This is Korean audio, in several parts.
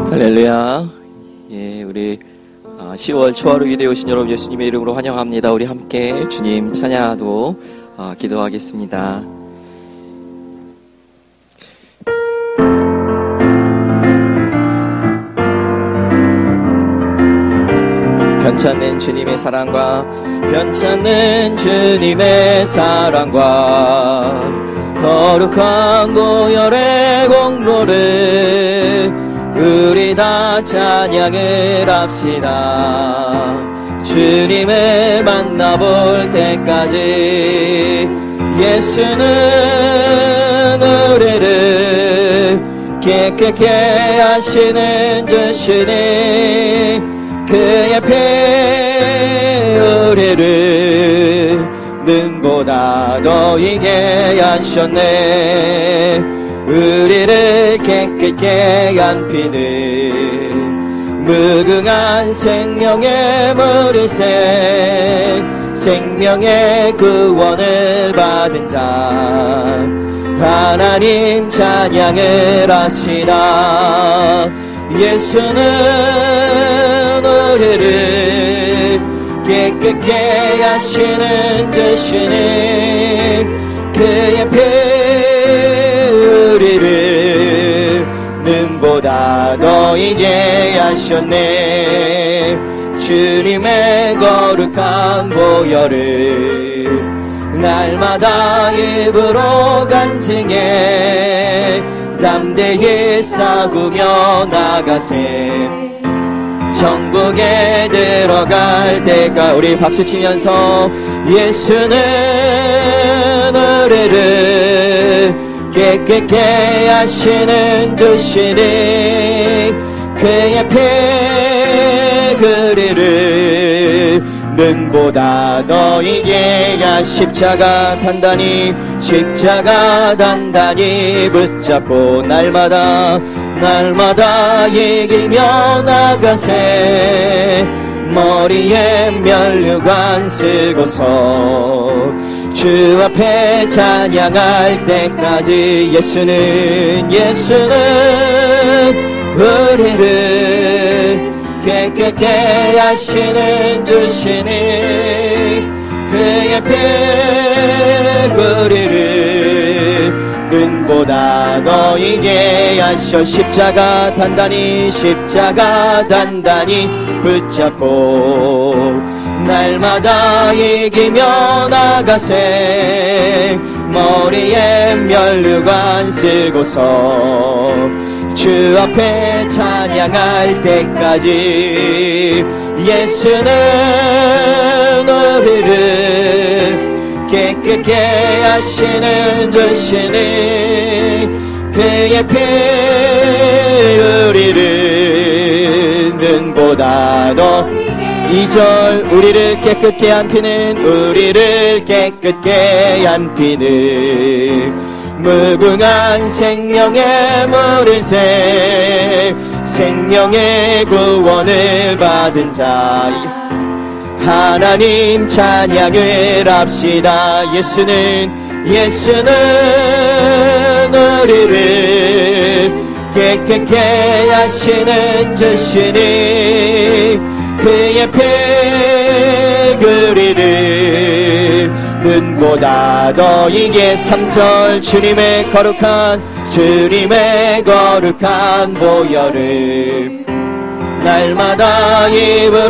할렐루야. 예, 우리 10월 초하루 위대에 오신 여러분 예수님의 이름으로 환영합니다. 우리 함께 주님 찬양하고 기도하겠습니다. 변찮는 주님의 사랑과 변찮는 주님의 사랑과 거룩한 보혈의 공로를 우리 다 찬양을 합시다. 주님을 만나볼 때까지 예수는 우리를 깨끗게 하시는 주시니 그의 피 우리를 눈보다 더 이게 하셨네. 우리를 깨끗게 한 피는 무궁한 생명의 머리색 생명의 구원을 받은 자 하나님 찬양을 하시다. 예수는 우리를 깨끗게 하시는 주시니 그의 피 우리를 눈보다 더 이게 하셨네. 주님의 거룩한 보혈을 날마다 입으로 간증해 담대히 싸구며 나가세. 천국에 들어갈 때까 우리 박수치면서 예수는 우리를 깨끗게 하시는 주시니 그의 피 우리를 눈보다 더 이게 십자가 단단히 붙잡고 날마다 이기며 나가세. 머리에 면류관 쓰고서 주 앞에 찬양할 때까지 예수는 우리를 깨끗게 하시는 주시니 그의 피 우리를 눈보다 더 이게 하셔. 십자가 단단히 붙잡고 날마다 이기며 나가세. 머리에 면류관 쓰고서 주 앞에 찬양할 때까지 예수는 우리를 깨끗게 하시는 주시니 그의 피 우리를 눈보다 더 2절 우리를 깨끗게 한 피는 무궁한 생명의 머리색 생명의 구원을 받은 자 하나님 찬양을 합시다. 예수는 우리를 깨끗게 하시는 주시니 그의 피 우리를 눈보다 더 이게 3절 주님의 거룩한 보혈을 날마다 입으로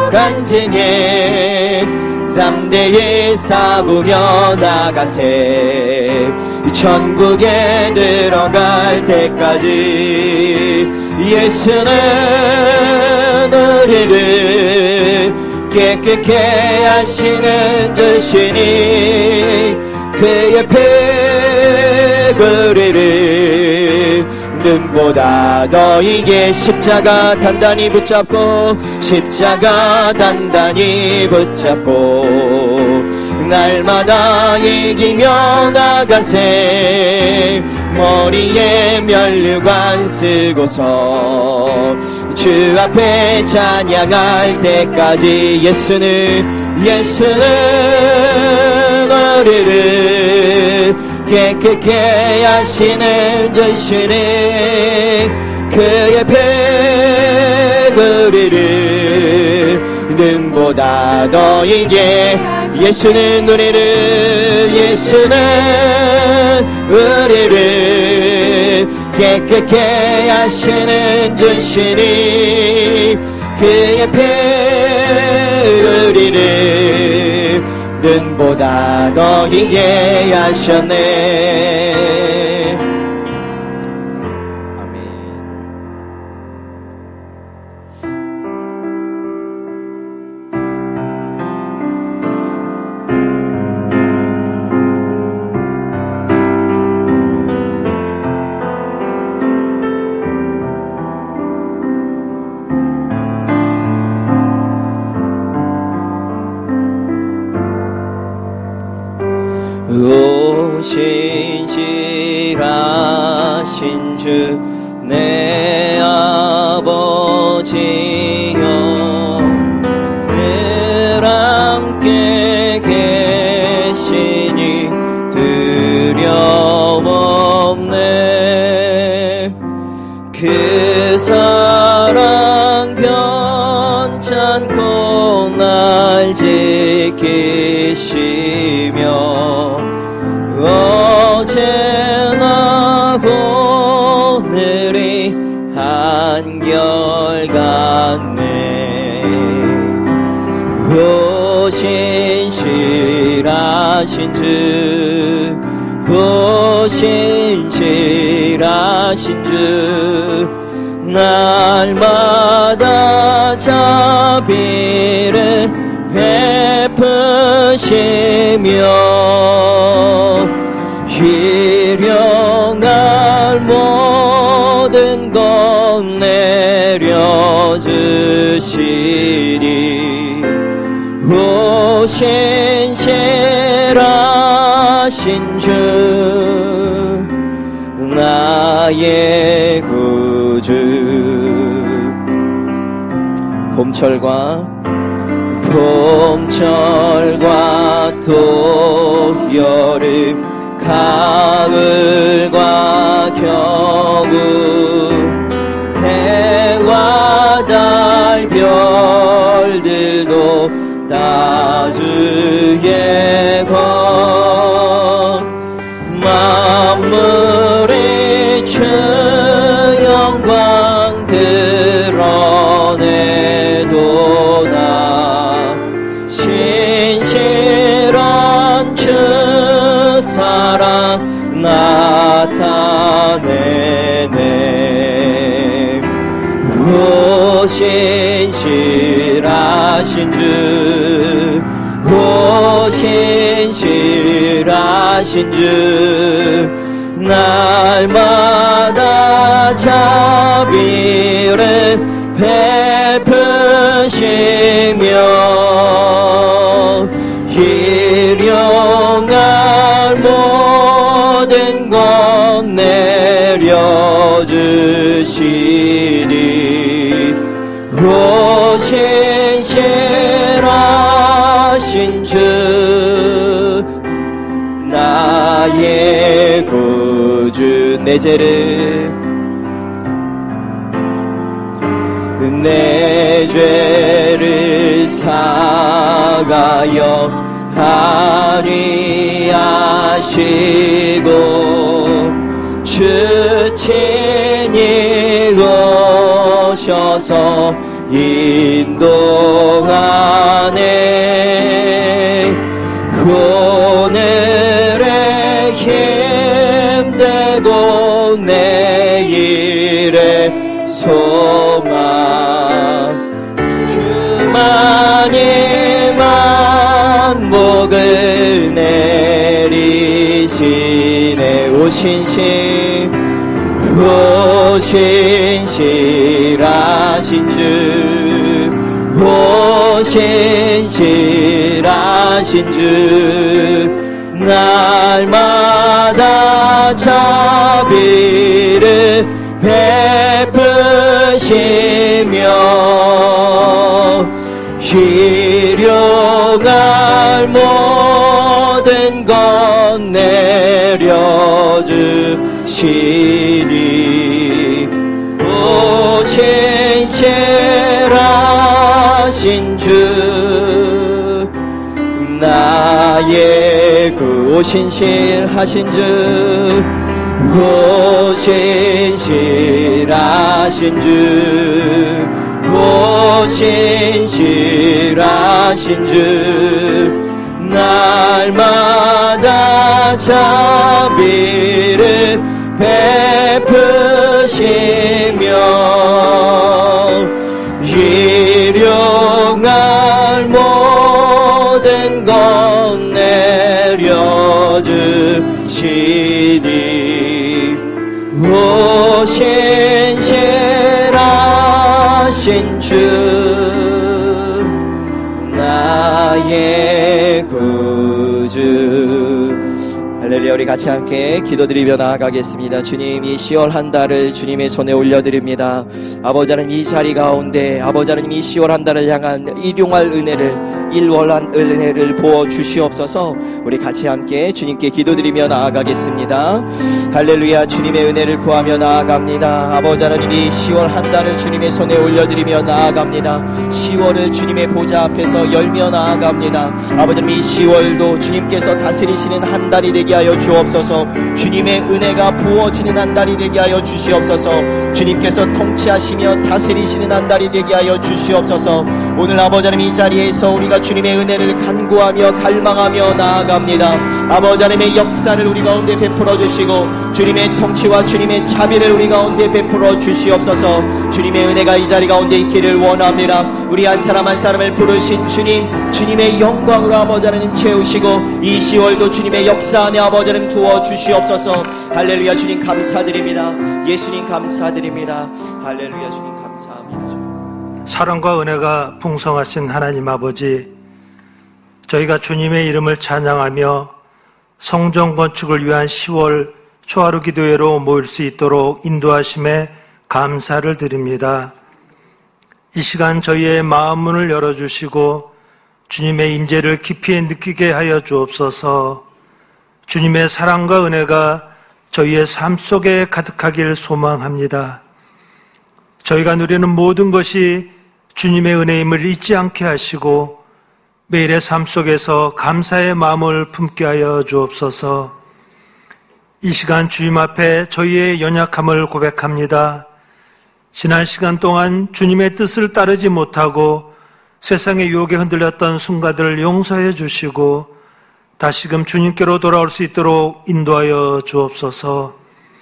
간증해 담대히 싸구며 나가세. 천국에 들어갈 때까지 예수는 우리를 깨끗게 하시는 주시니 그의 피 우리를 눈보다 더 이게 십자가 단단히 붙잡고 날마다 이기며 나가세. 머리에 면류관 쓰고서 주 앞에 찬양할 때까지 예수는 우리를 깨끗게 하시는 주시니 그의 패거리를 눈보다 더 이게 예수는 우리를 깨끗게 하시는 주시니 그의 패거리를 눈보다 더 이게 하셨네. 신실하신 주 내 아버지여 늘 함께 계시니 두려움 없네. 그 사랑 변찮고 날 지키시며 어제나 오늘이 한결같네. 오 신실하신 주, 오 신실하신 주, 날마다 자비를 베푸시며 일용할 모든 것 내려주시니 오 신실하신 주 나의 구주. 봄철과 또 여름 가을과 겨울 해와 달 별들도 다 주의 것 만물이 주 영광 드러내도다. 신실한 주 사랑 나타내네. 오 신실하신 주, 오 신실하신 주, 날마다 자비를 베푸시며 일용할 모든 것 내려주시니 오 신실하신 주 나의 구주. 내 죄를 사가여 합리하시고 주 친히 오셔서 인도하네. 오늘의 힘되고 내일의 소망 주만이 만복을 내리시네. 오 신실하신 주, 오 신실하신 주, 날마다 자비를 베푸시며 일용할 모든 것 내려주시니 오 나의 구 신실하신 주 신실하신 주 신실하신 주 날마다 자비를 베푸시며 일용할 모든 것 내려주시니 오 신실하신 주 나의 구주. 할렐루야. 우리 같이 함께 기도드리며 나아가겠습니다. 주님, 이 10월 한 달을 주님의 손에 올려드립니다. 아버지 하나님, 이 자리 가운데 아버지 하나님, 이 10월 한 달을 향한 일용할 은혜를, 일월한 은혜를 부어주시옵소서. 우리 같이 함께 주님께 기도드리며 나아가겠습니다. 할렐루야. 주님의 은혜를 구하며 나아갑니다. 아버지 하나님, 이 10월 한 달을 주님의 손에 올려드리며 나아갑니다. 10월을 주님의 보좌 앞에서 열며 나아갑니다. 아버지 하나님, 이 10월도 주님께서 다스리시는 한 달이 되게 하여 주옵소서. 주님의 은혜가 부어지는 한 달이 되게 하여 주시옵소서. 주님께서 통치하시며 다스리시는 한 달이 되게 하여 주시옵소서. 오늘 아버지 하나님, 이 자리에서 우리가 주님의 은혜를 간구하며 갈망하며 나아갑니다. 아버지 하나님의 역사를 우리 가운데 베풀어 주시고 주님의 통치와 주님의 자비를 우리 가운데 베풀어 주시옵소서. 주님의 은혜가 이 자리 가운데 있기를 원합니다. 우리 한 사람 한 사람을 부르신 주님, 주님의 영광으로 아버지 하나님 채우시고 이 10월도 주님의 역사 안에 아버지 하나님 두어 주시옵소서. 할렐루야. 주님 감사드립니다. 예수님 감사드립니다. 할렐루야. 주님 감사합니다. 주님. 사랑과 은혜가 풍성하신 하나님 아버지, 저희가 주님의 이름을 찬양하며 성전 건축을 위한 10월 초하루 기도회로 모일 수 있도록 인도하심에 감사를 드립니다. 이 시간 저희의 마음 문을 열어주시고 주님의 임재를 깊이 느끼게 하여 주옵소서. 주님의 사랑과 은혜가 저희의 삶 속에 가득하길 소망합니다. 저희가 누리는 모든 것이 주님의 은혜임을 잊지 않게 하시고 매일의 삶 속에서 감사의 마음을 품게 하여 주옵소서. 이 시간 주님 앞에 저희의 연약함을 고백합니다. 지난 시간 동안 주님의 뜻을 따르지 못하고 세상의 유혹에 흔들렸던 순간들을 용서해 주시고 다시금 주님께로 돌아올 수 있도록 인도하여 주옵소서.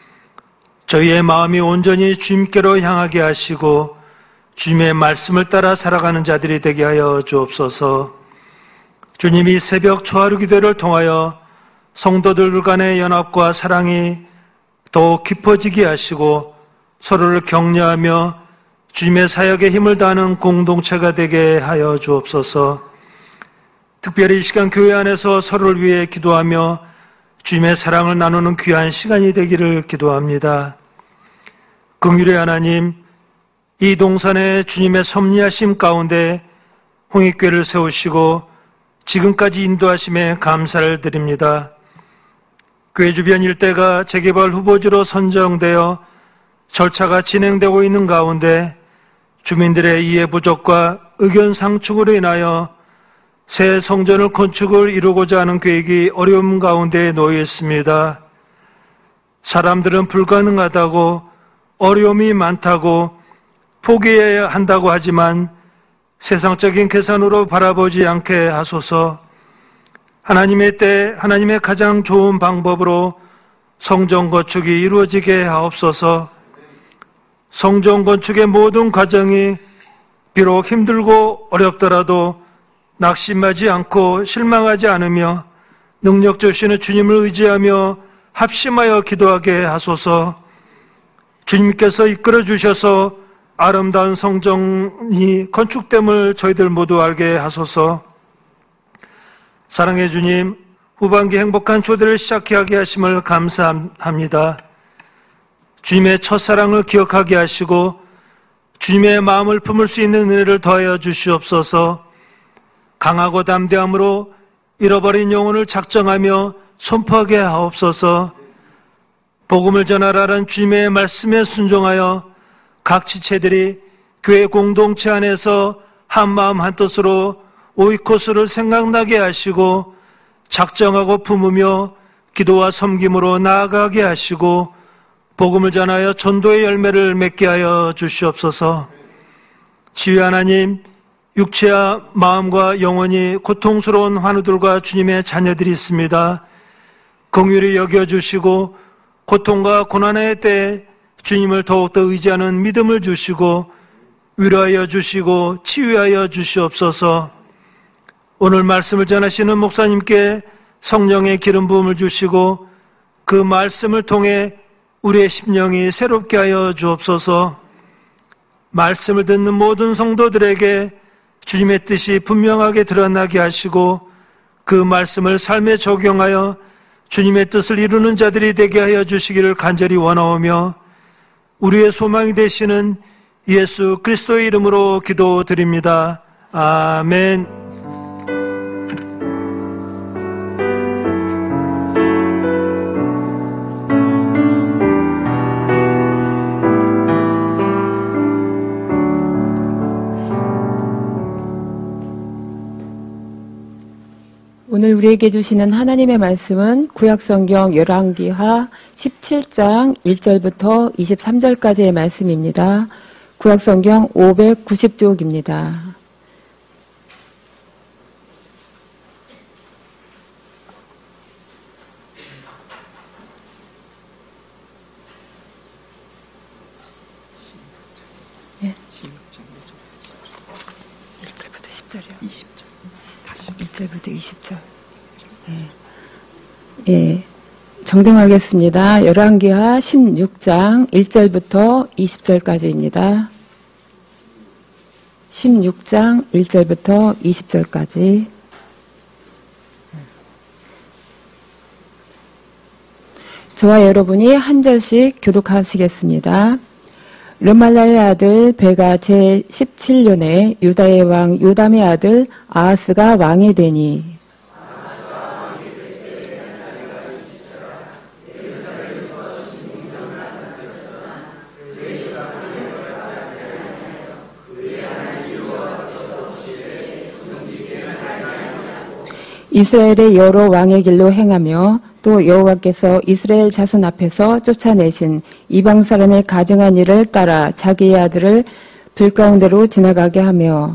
저희의 마음이 온전히 주님께로 향하게 하시고 주님의 말씀을 따라 살아가는 자들이 되게 하여 주옵소서. 주님이 새벽 초하루 기도를 통하여 성도들 간의 연합과 사랑이 더욱 깊어지게 하시고 서로를 격려하며 주님의 사역에 힘을 다하는 공동체가 되게 하여 주옵소서. 특별히 이 시간 교회 안에서 서로를 위해 기도하며 주님의 사랑을 나누는 귀한 시간이 되기를 기도합니다. 긍휼의 하나님, 이 동산에 주님의 섭리하심 가운데 홍익교회를 세우시고 지금까지 인도하심에 감사를 드립니다. 교회 주변 일대가 재개발 후보지로 선정되어 절차가 진행되고 있는 가운데 주민들의 이해 부족과 의견 상충으로 인하여 새 성전을 건축을 이루고자 하는 계획이 어려움 가운데 놓여 있습니다. 사람들은 불가능하다고, 어려움이 많다고, 포기해야 한다고 하지만 세상적인 계산으로 바라보지 않게 하소서. 하나님의 때, 하나님의 가장 좋은 방법으로 성전 건축이 이루어지게 하옵소서. 성전 건축의 모든 과정이 비록 힘들고 어렵더라도 낙심하지 않고 실망하지 않으며 능력 주시는 주님을 의지하며 합심하여 기도하게 하소서. 주님께서 이끌어 주셔서 아름다운 성전이 건축됨을 저희들 모두 알게 하소서. 사랑의 주님, 후반기 행복한 초대를 시작하게 하심을 감사합니다. 주님의 첫사랑을 기억하게 하시고 주님의 마음을 품을 수 있는 은혜를 더하여 주시옵소서. 강하고 담대함으로 잃어버린 영혼을 작정하며 선포하게 하옵소서. 복음을 전하라는 주님의 말씀에 순종하여 각 지체들이 교회 공동체 안에서 한 마음 한 뜻으로 오이코스를 생각나게 하시고 작정하고 품으며 기도와 섬김으로 나아가게 하시고 복음을 전하여 전도의 열매를 맺게 하여 주시옵소서. 지휘 하나님, 육체와 마음과 영혼이 고통스러운 환우들과 주님의 자녀들이 있습니다. 긍휼히 여겨주시고 고통과 고난의 때에 주님을 더욱더 의지하는 믿음을 주시고 위로하여 주시고 치유하여 주시옵소서. 오늘 말씀을 전하시는 목사님께 성령의 기름 부음을 주시고 그 말씀을 통해 우리의 심령이 새롭게 하여 주옵소서. 말씀을 듣는 모든 성도들에게 주님의 뜻이 분명하게 드러나게 하시고 그 말씀을 삶에 적용하여 주님의 뜻을 이루는 자들이 되게 하여 주시기를 간절히 원하오며 우리의 소망이 되시는 예수 그리스도의 이름으로 기도드립니다. 아멘. 오늘 우리에게 주시는 하나님의 말씀은 구약성경 열왕기하 17장 1절부터 23절까지의 말씀입니다. 구약성경 590쪽입니다. 예. 1절부터 10절이요. 20절. 1절부터 20절. 예. 정정하겠습니다. 열왕기하 16장 1절부터 20절까지입니다. 16장 1절부터 20절까지. 저와 여러분이 한 절씩 교독하시겠습니다. 르말라의 아들 베가 제17년에 유다의 왕 요담의 아들 아하스가 왕이 되니 이스라엘의 여러 왕의 길로 행하며 또 여호와께서 이스라엘 자손 앞에서 쫓아내신 이방 사람의 가증한 일을 따라 자기의 아들을 불 가운데로 지나가게 하며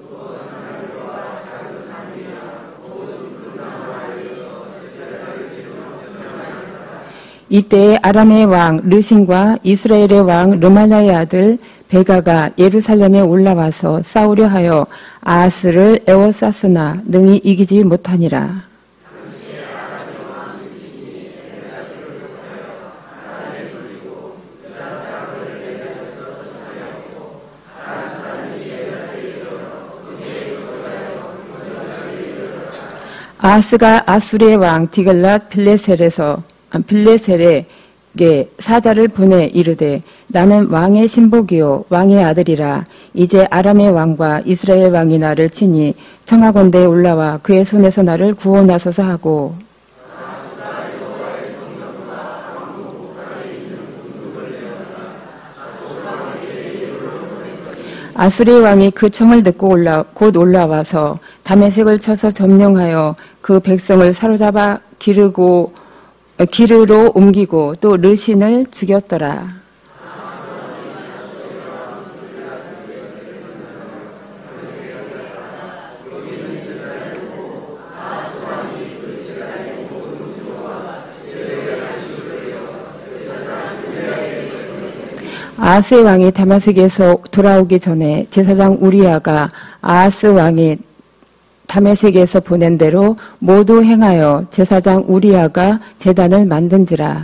이때에 아람의 왕 르신과 이스라엘의 왕 르말라의 아들 베가가 예루살렘에 올라와서 싸우려 하여 아하스를 에워쌌으나 능히 이기지 못하니라. 아하스가 아수리의 왕 디글랏 빌레셀에게 사자를 보내 이르되 나는 왕의 신복이요 왕의 아들이라. 이제 아람의 왕과 이스라엘 왕이 나를 치니 청하건대에 올라와 그의 손에서 나를 구원하소서 하고 아수리 왕이 그 청을 듣고 곧 올라와서 다메섹을 쳐서 점령하여 그 백성을 사로잡아 기르로 옮기고 또 르신을 죽였더라. 아하스의 왕이 다메섹에서 돌아오기 전에 제사장 우리야가 아하스 왕이 다메섹에서 보낸 대로 모두 행하여 제사장 우리야가 제단을 만든지라.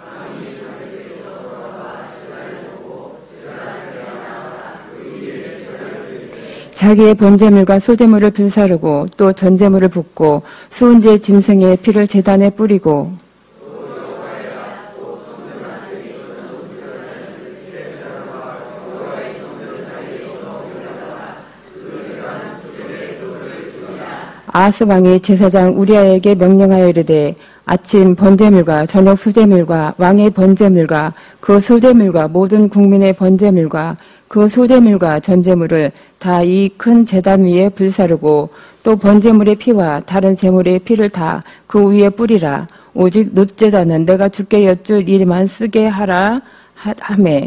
자기의 번제물과 소제물을 불사르고 또 전제물을 붓고 수은제 짐승의 피를 제단에 뿌리고 아하스 왕이 제사장 우리야에게 명령하여 이르되 아침 번제물과 저녁 소제물과 왕의 번제물과 그 소제물과 모든 국민의 번제물과 그 소재물과 전제물을 다 이 큰 제단 위에 불사르고 또 번제물의 피와 다른 제물의 피를 다 그 위에 뿌리라. 오직 놋제단은 내가 주께 여쭐 일만 쓰게 하라 하매.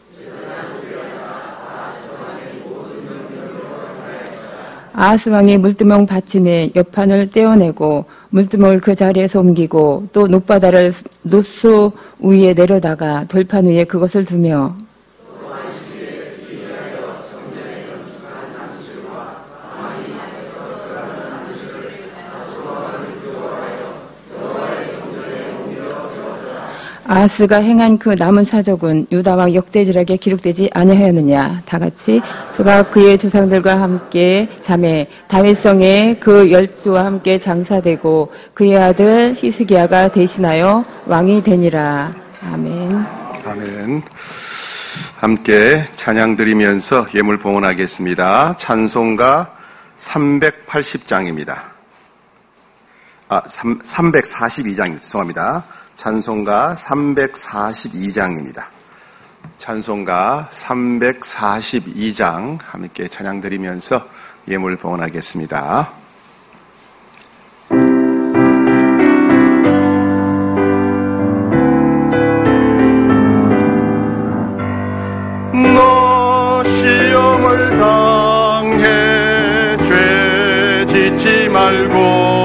아하스 왕이 물두멍 받침에 옆판을 떼어내고 물두멍을 그 자리에서 옮기고 또 놋바다를 놋소 위에 내려다가 돌판 위에 그것을 두며 아하스가 행한 그 남은 사적은 유다왕 역대지락에 기록되지 아니하였느냐. 다같이 그가 그의 조상들과 함께 자매 다윗성에 그 10주와 함께 장사되고 그의 아들 히스기야가 대신하여 왕이 되니라. 아멘. 아멘. 함께 찬양 드리면서 예물 봉헌하겠습니다. 찬송가 380장입니다. 342장입니다. 죄송합니다. 찬송가 342장입니다. 찬송가 342장 함께 찬양 드리면서 예물 봉헌하겠습니다. 너 시험을 당해 죄 짓지 말고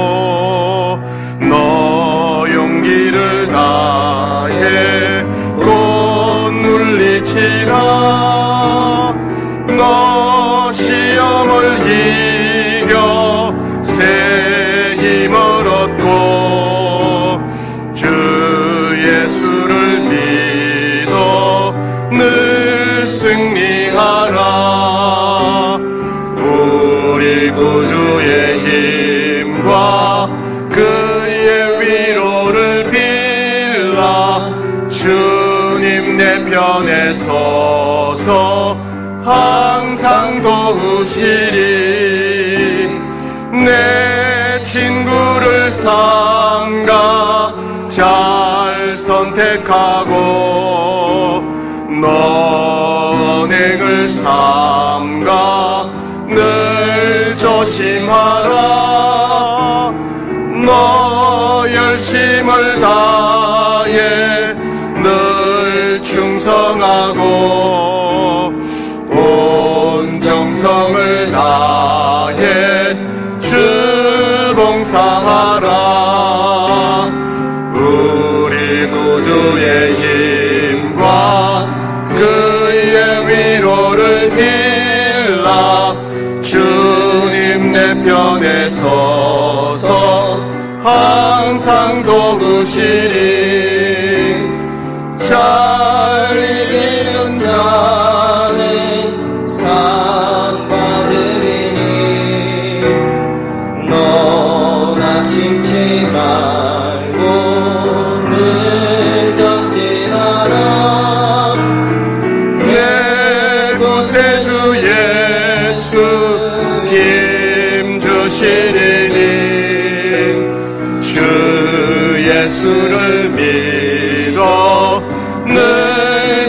너 용기를 다해 곧 물리치라. 너 시험을 이겨 새 힘을 얻고 주 예수를 믿어 늘 승리하라. 우리 구주의 힘과 그의 위로를 빌라. 주님 내 편에 서서 항상 도우시리. 내 친구를 삼가 잘 선택하고 너 언행을 삼가 늘 조심하라. 너 열심을 다해 늘 충성하고 온 정성을 다해 주 봉사하라. 우리 구주의 힘과 그의 위로를 빌라. 주님 내 편에 서서 항상 도우시리. 잘 이기는 자는 상 받으리니 너 낙심치 말고 늘 전진하라. 내 구세주 예수 힘 주시리니 주 예수를 믿어 늘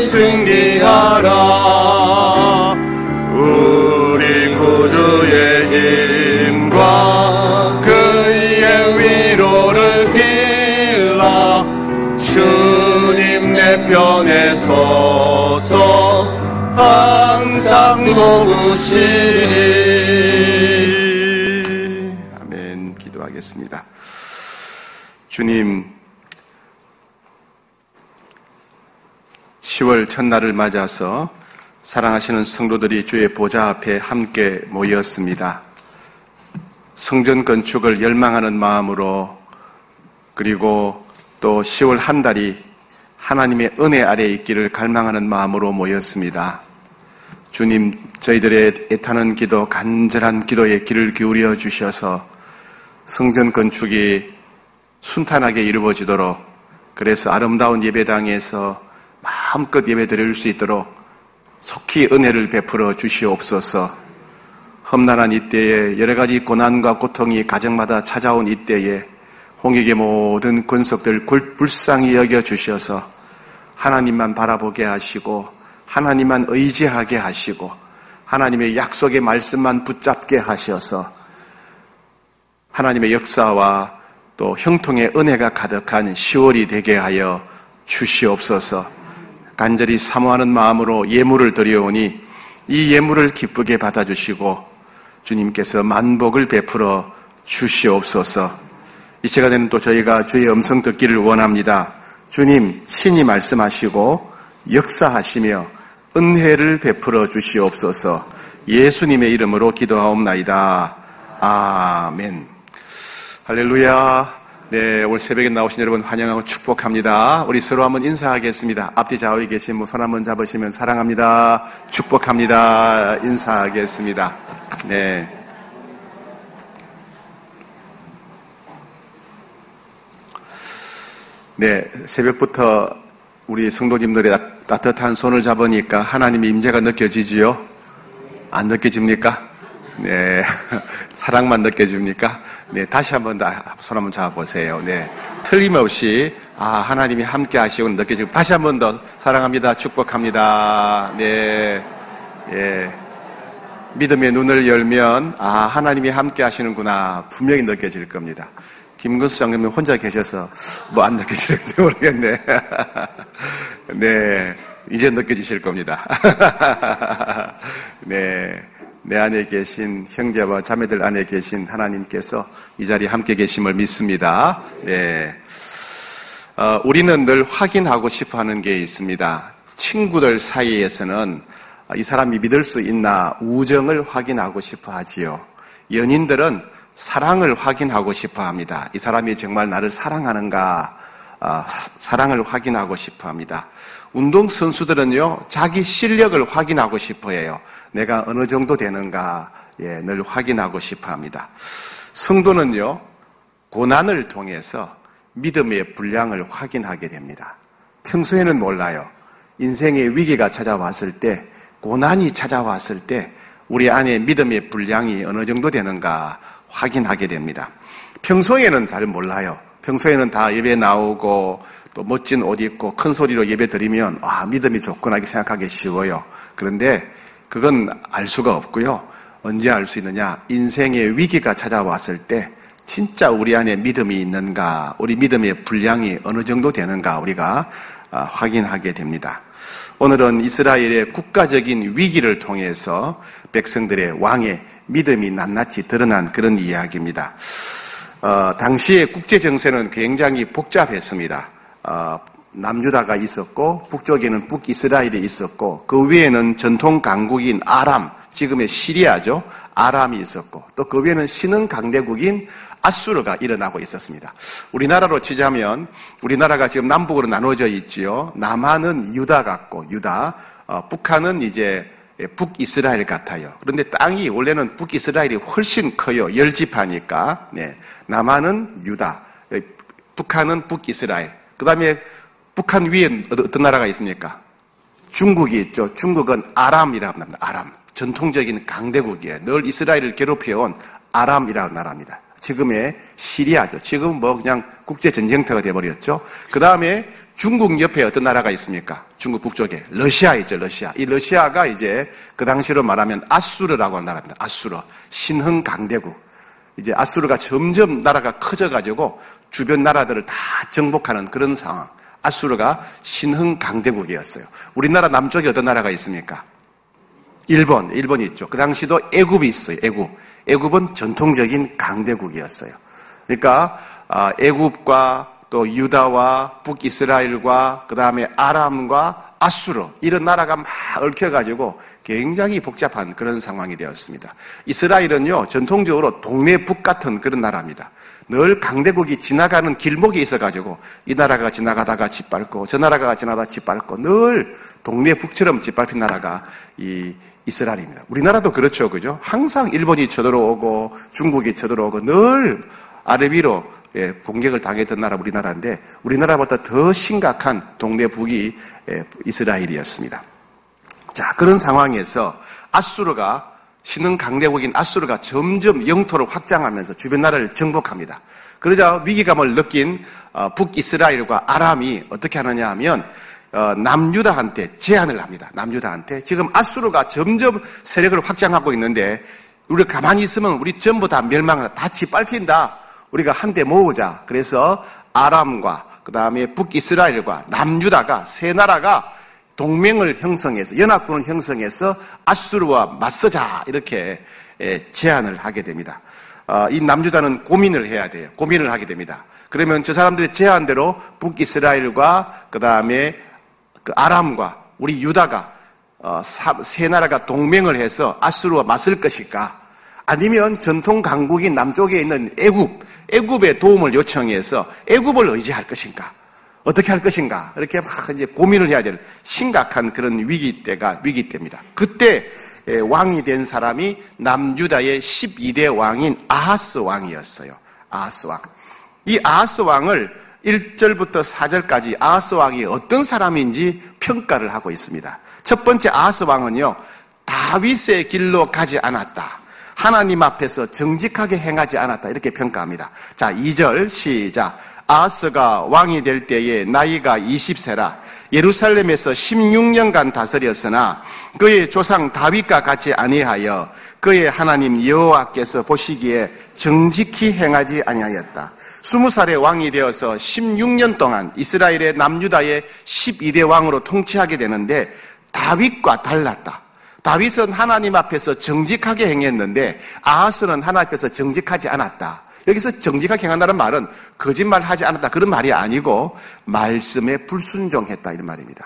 승리하라. 우리 구주의 힘과 그의 위로를 빌라. 주님 내 편에 서서 항상 도우시리. 아멘. 기도하겠습니다. 주님, 10월 첫날을 맞아서 사랑하시는 성도들이 주의 보좌 앞에 함께 모였습니다. 성전 건축을 열망하는 마음으로, 그리고 또 10월 한 달이 하나님의 은혜 아래에 있기를 갈망하는 마음으로 모였습니다. 주님, 저희들의 애타는 기도, 간절한 기도에 귀를 기울여 주셔서 성전 건축이 순탄하게 이루어지도록, 그래서 아름다운 예배당에서 마음껏 예배 드릴 수 있도록 속히 은혜를 베풀어 주시옵소서. 험난한 이때에 여러 가지 고난과 고통이 가정마다 찾아온 이때에 홍익의 모든 권속들 불쌍히 여겨 주셔서 하나님만 바라보게 하시고 하나님만 의지하게 하시고 하나님의 약속의 말씀만 붙잡게 하셔서 하나님의 역사와 또 형통의 은혜가 가득한 10월이 되게 하여 주시옵소서. 간절히 사모하는 마음으로 예물을 드려오니 이 예물을 기쁘게 받아주시고 주님께서 만복을 베풀어 주시옵소서. 이 시간에는 또 저희가 주의 음성 듣기를 원합니다. 주님 친히 말씀하시고 역사하시며 은혜를 베풀어 주시옵소서. 예수님의 이름으로 기도하옵나이다. 아멘. 할렐루야. 네, 오늘 새벽에 나오신 여러분 환영하고 축복합니다. 우리 서로 한번 인사하겠습니다. 앞뒤 좌우에 계신 분 손 한번 잡으시면 사랑합니다. 축복합니다. 인사하겠습니다. 네. 네, 새벽부터 우리 성도님들의 따뜻한 손을 잡으니까 하나님의 임재가 느껴지지요? 안 느껴집니까? 네. 사랑만 느껴집니까? 네. 다시 한번 손 한번 잡아보세요. 네. 틀림없이, 하나님이 함께 하시고 느껴지고, 다시 한번 더 사랑합니다. 축복합니다. 네. 예. 믿음의 눈을 열면, 하나님이 함께 하시는구나. 분명히 느껴질 겁니다. 김근수 장님은 혼자 계셔서 뭐 안 느껴지는지 모르겠네. 네, 이제 느껴지실 겁니다. 네, 내 안에 계신 형제와 자매들 안에 계신 하나님께서 이 자리에 함께 계심을 믿습니다. 네, 우리는 늘 확인하고 싶어하는 게 있습니다. 친구들 사이에서는 이 사람이 믿을 수 있나 우정을 확인하고 싶어하지요. 연인들은 사랑을 확인하고 싶어 합니다. 이 사람이 정말 나를 사랑하는가, 사랑을 확인하고 싶어 합니다. 운동선수들은요, 자기 실력을 확인하고 싶어 해요. 내가 어느 정도 되는가, 늘 확인하고 싶어 합니다. 성도는요, 고난을 통해서 믿음의 분량을 확인하게 됩니다. 평소에는 몰라요. 인생의 위기가 찾아왔을 때, 고난이 찾아왔을 때, 우리 안에 믿음의 분량이 어느 정도 되는가, 확인하게 됩니다. 평소에는 잘 몰라요. 평소에는 다 예배 나오고 또 멋진 옷 입고 큰 소리로 예배 드리면 믿음이 좋구나 이렇게 생각하기 쉬워요. 그런데 그건 알 수가 없고요. 언제 알 수 있느냐? 인생의 위기가 찾아왔을 때 진짜 우리 안에 믿음이 있는가, 우리 믿음의 분량이 어느 정도 되는가 우리가 확인하게 됩니다. 오늘은 이스라엘의 국가적인 위기를 통해서 백성들의 왕의 믿음이 낱낱이 드러난 그런 이야기입니다. 당시의 국제 정세는 굉장히 복잡했습니다. 남유다가 있었고 북쪽에는 북이스라엘이 있었고 그 위에는 전통 강국인 아람, 지금의 시리아죠. 아람이 있었고 또 그 위에는 신흥 강대국인 아수르가 일어나고 있었습니다. 우리나라로 치자면 우리나라가 지금 남북으로 나눠져 있지요. 남한은 유다 같고 유다, 북한은 이제 북이스라엘 같아요. 그런데 땅이 원래는 북이스라엘이 훨씬 커요. 열지파니까. 네. 남한은 유다, 북한은 북이스라엘. 그 다음에 북한 위에 어떤 나라가 있습니까? 중국이 있죠. 중국은 아람이라고 합니다. 아람. 전통적인 강대국이에요. 늘 이스라엘을 괴롭혀온 아람이라는 나라입니다. 지금의 시리아죠. 지금 뭐 그냥 국제전쟁터가 돼버렸죠. 그 다음에 중국 옆에 어떤 나라가 있습니까? 중국 북쪽에. 러시아 있죠, 러시아. 이 러시아가 이제 그 당시로 말하면 아수르라고 하는 나라입니다. 아수르. 신흥 강대국. 이제 아수르가 점점 나라가 커져가지고 주변 나라들을 다 정복하는 그런 상황. 아수르가 신흥 강대국이었어요. 우리나라 남쪽에 어떤 나라가 있습니까? 일본이 있죠. 그 당시도 애굽이 있어요, 애굽. 애굽은 전통적인 강대국이었어요. 그러니까, 애굽과 또 유다와 북이스라엘과 그 다음에 아람과 아수르 이런 나라가 막 얽혀가지고 굉장히 복잡한 그런 상황이 되었습니다. 이스라엘은요 전통적으로 동네 북 같은 그런 나라입니다. 늘 강대국이 지나가는 길목에 있어가지고 이 나라가 지나가다가 짓밟고 저 나라가 지나가다가 짓밟고 늘 동네 북처럼 짓밟힌 나라가 이 이스라엘입니다. 우리나라도 그렇죠, 그죠? 항상 일본이 쳐들어오고 중국이 쳐들어오고 늘 아래 위로 공격을 당했던 나라 우리나라인데 우리나라보다 더 심각한 동네 북이 이스라엘이었습니다. 자, 그런 상황에서 아수르가 신흥 강대국인 아수르가 점점 영토를 확장하면서 주변 나라를 정복합니다. 그러자 위기감을 느낀 북이스라엘과 아람이 어떻게 하느냐 하면 남유다한테 제안을 합니다. 남유다한테 지금 아수르가 점점 세력을 확장하고 있는데 우리가 가만히 있으면 우리 전부 다 멸망한다. 다 짓밟힌다. 우리가 한데 모으자. 그래서 아람과 그 다음에 북이스라엘과 남유다가 세 나라가 동맹을 형성해서 연합군을 형성해서 아수르와 맞서자 이렇게 제안을 하게 됩니다. 이 남유다는 고민을 해야 돼요. 고민을 하게 됩니다. 그러면 저 사람들의 제안대로 북이스라엘과 그 다음에 그 아람과 우리 유다가 세 나라가 동맹을 해서 아수르와 맞설 것일까? 아니면 전통 강국인 남쪽에 있는 애굽의 도움을 요청해서 애굽을 의지할 것인가? 어떻게 할 것인가? 이렇게 막 이제 고민을 해야 될 심각한 그런 위기 때입니다. 그때 왕이 된 사람이 남유다의 12대 왕인 아하스 왕이었어요. 아하스 왕. 이 아하스 왕을 1절부터 4절까지 아하스 왕이 어떤 사람인지 평가를 하고 있습니다. 첫 번째 아하스 왕은요, 다윗의 길로 가지 않았다. 하나님 앞에서 정직하게 행하지 않았다. 이렇게 평가합니다. 자, 2절 시작. 아하스가 왕이 될 때에 나이가 20세라 예루살렘에서 16년간 다스렸으나 그의 조상 다윗과 같이 아니하여 그의 하나님 여호와께서 보시기에 정직히 행하지 아니하였다. 20살에 왕이 되어서 16년 동안 이스라엘의 남유다의 12대 왕으로 통치하게 되는데 다윗과 달랐다. 다윗은 하나님 앞에서 정직하게 행했는데 아하스는 하나님 앞에서 정직하지 않았다. 여기서 정직하게 행한다는 말은 거짓말하지 않았다 그런 말이 아니고 말씀에 불순종했다 이런 말입니다.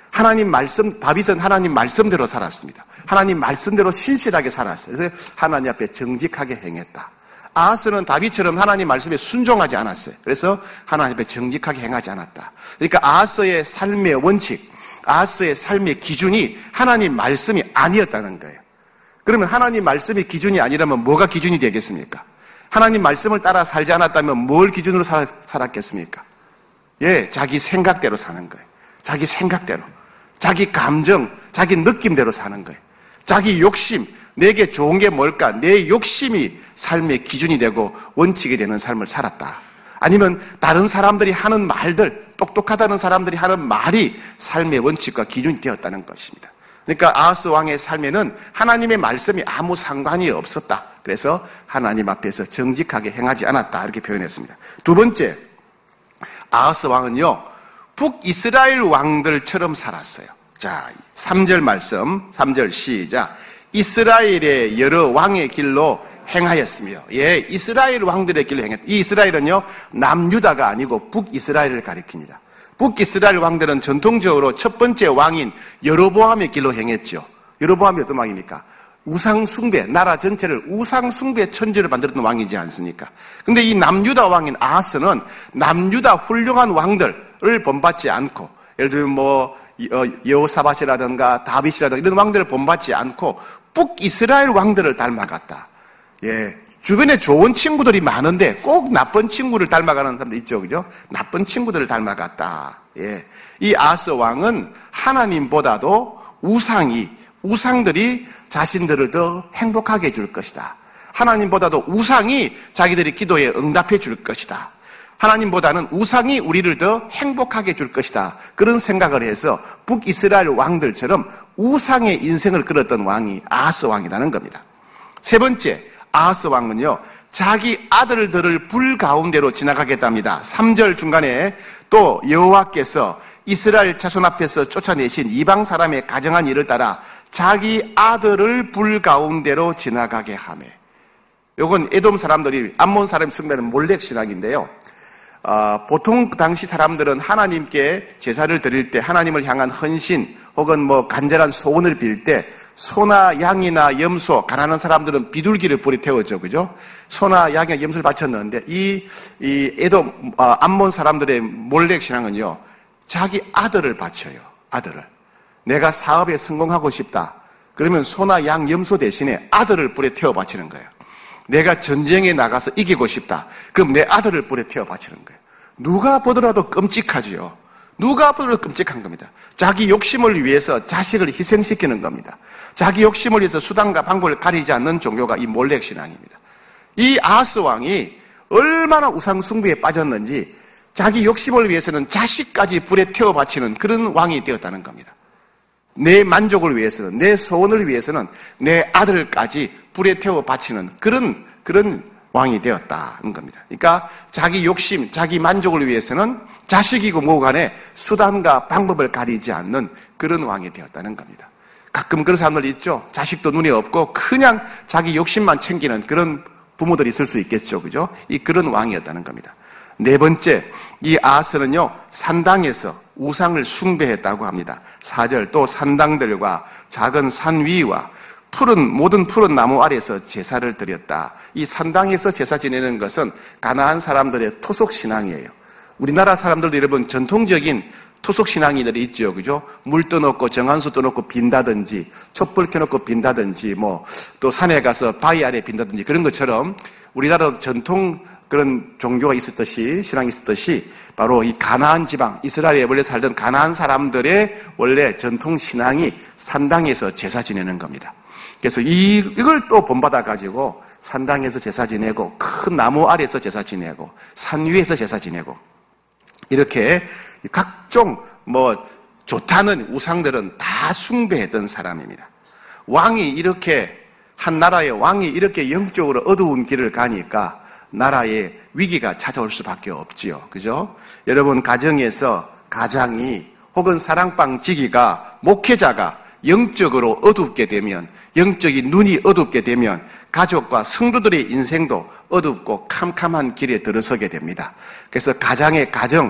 다윗은 하나님 말씀대로 살았습니다. 하나님 말씀대로 신실하게 살았어요. 그래서 하나님 앞에 정직하게 행했다. 아하스는 다윗처럼 하나님 말씀에 순종하지 않았어요. 그래서 하나님 앞에 정직하게 행하지 않았다. 그러니까 아하스의 삶의 원칙, 아하스의 삶의 기준이 하나님 말씀이 아니었다는 거예요. 그러면 하나님 말씀이 기준이 아니라면 뭐가 기준이 되겠습니까? 하나님 말씀을 따라 살지 않았다면 뭘 기준으로 살았겠습니까? 예, 자기 생각대로 사는 거예요. 자기 생각대로. 자기 감정, 자기 느낌대로 사는 거예요. 자기 욕심, 내게 좋은 게 뭘까? 내 욕심이 삶의 기준이 되고 원칙이 되는 삶을 살았다. 아니면 다른 사람들이 하는 말들, 똑똑하다는 사람들이 하는 말이 삶의 원칙과 기준이 되었다는 것입니다. 그러니까 아하스 왕의 삶에는 하나님의 말씀이 아무 상관이 없었다. 그래서 하나님 앞에서 정직하게 행하지 않았다. 이렇게 표현했습니다. 두 번째, 아하스 왕은요, 북이스라엘 왕들처럼 살았어요. 자, 3절 말씀, 3절 시작. 이스라엘의 여러 왕의 길로 행하였으며, 예, 이스라엘 왕들의 길로 행했다. 이 이스라엘은요, 남유다가 아니고 북이스라엘을 가리킵니다. 북이스라엘 왕들은 전통적으로 첫 번째 왕인 여로보암의 길로 행했죠. 여로보암이 어떤 왕입니까? 우상숭배, 나라 전체를 우상숭배 천지로 만들었던 왕이지 않습니까? 근데 이 남유다 왕인 아하스는 남유다 훌륭한 왕들을 본받지 않고, 예를 들면 여호사밧이라든가 다윗이라든가 이런 왕들을 본받지 않고 북이스라엘 왕들을 닮아갔다. 예. 주변에 좋은 친구들이 많은데 꼭 나쁜 친구를 닮아가는 사람도 있죠. 그죠? 나쁜 친구들을 닮아갔다. 예. 이 아하스 왕은 하나님보다도 우상들이 자신들을 더 행복하게 해줄 것이다. 하나님보다도 우상이 자기들의 기도에 응답해 줄 것이다. 하나님보다는 우상이 우리를 더 행복하게 해줄 것이다. 그런 생각을 해서 북이스라엘 왕들처럼 우상의 인생을 끌었던 왕이 아하스 왕이라는 겁니다. 세 번째, 아하스 왕은요, 자기 아들들을 불 가운데로 지나가겠답니다. 3절 중간에 또 여호와께서 이스라엘 자손 앞에서 쫓아내신 이방 사람의 가정한 일을 따라 자기 아들을 불 가운데로 지나가게 하매. 요건 에돔 사람들이 암몬 사람 숭배는 몰렉 신앙인데요. 보통 그 당시 사람들은 하나님께 제사를 드릴 때 하나님을 향한 헌신 혹은 간절한 소원을 빌 때 소나 양이나 염소, 가난한 사람들은 비둘기를 불에 태웠죠, 그죠? 소나 양이나 염소를 바쳤는데 이 에돔 암몬 사람들의 몰렉 신앙은요, 자기 아들을 바쳐요. 아들을. 내가 사업에 성공하고 싶다. 그러면 소나 양, 염소 대신에 아들을 불에 태워 바치는 거예요. 내가 전쟁에 나가서 이기고 싶다. 그럼 내 아들을 불에 태워 바치는 거예요. 누가 보더라도 끔찍하지요. 누가 보더라도 끔찍한 겁니다. 자기 욕심을 위해서 자식을 희생시키는 겁니다. 자기 욕심을 위해서 수단과 방법을 가리지 않는 종교가 이 몰렉 신앙입니다. 이 아하스 왕이 얼마나 우상 숭배에 빠졌는지 자기 욕심을 위해서는 자식까지 불에 태워 바치는 그런 왕이 되었다는 겁니다. 내 만족을 위해서는, 내 소원을 위해서는 내 아들까지 불에 태워 바치는 그런 왕이 되었다는 겁니다. 그러니까 자기 욕심, 자기 만족을 위해서는 자식이고 뭐고 간에 수단과 방법을 가리지 않는 그런 왕이 되었다는 겁니다. 가끔 그런 사람들 있죠. 자식도 눈에 없고 그냥 자기 욕심만 챙기는 그런 부모들이 있을 수 있겠죠. 그죠? 그런 왕이었다는 겁니다. 네 번째, 이 아하스는요, 산당에서 우상을 숭배했다고 합니다. 4절, 또 산당들과 작은 산 위와 모든 푸른 나무 아래에서 제사를 드렸다. 이 산당에서 제사 지내는 것은 가나안 사람들의 토속신앙이에요. 우리나라 사람들도 여러분 전통적인 토속신앙이들이 있죠. 그죠? 물 떠놓고 정한수 떠놓고 빈다든지, 촛불 켜놓고 빈다든지, 또 산에 가서 바위 아래 빈다든지 그런 것처럼 우리나라 전통 그런 종교가 있었듯이, 신앙이 있었듯이 바로 이 가나안 지방, 이스라엘에 원래 살던 가나안 사람들의 원래 전통 신앙이 산당에서 제사 지내는 겁니다. 그래서 이걸 또 본받아 가지고 산당에서 제사 지내고 큰 나무 아래에서 제사 지내고 산 위에서 제사 지내고 이렇게 각종 좋다는 우상들은 다 숭배했던 사람입니다. 한 나라의 왕이 이렇게 영적으로 어두운 길을 가니까 나라에 위기가 찾아올 수밖에 없지요. 그죠? 여러분, 가장이 혹은 사랑방지기가, 목회자가 영적으로 어둡게 되면, 영적인 눈이 어둡게 되면 가족과 성도들의 인생도 어둡고 캄캄한 길에 들어서게 됩니다. 그래서 가정의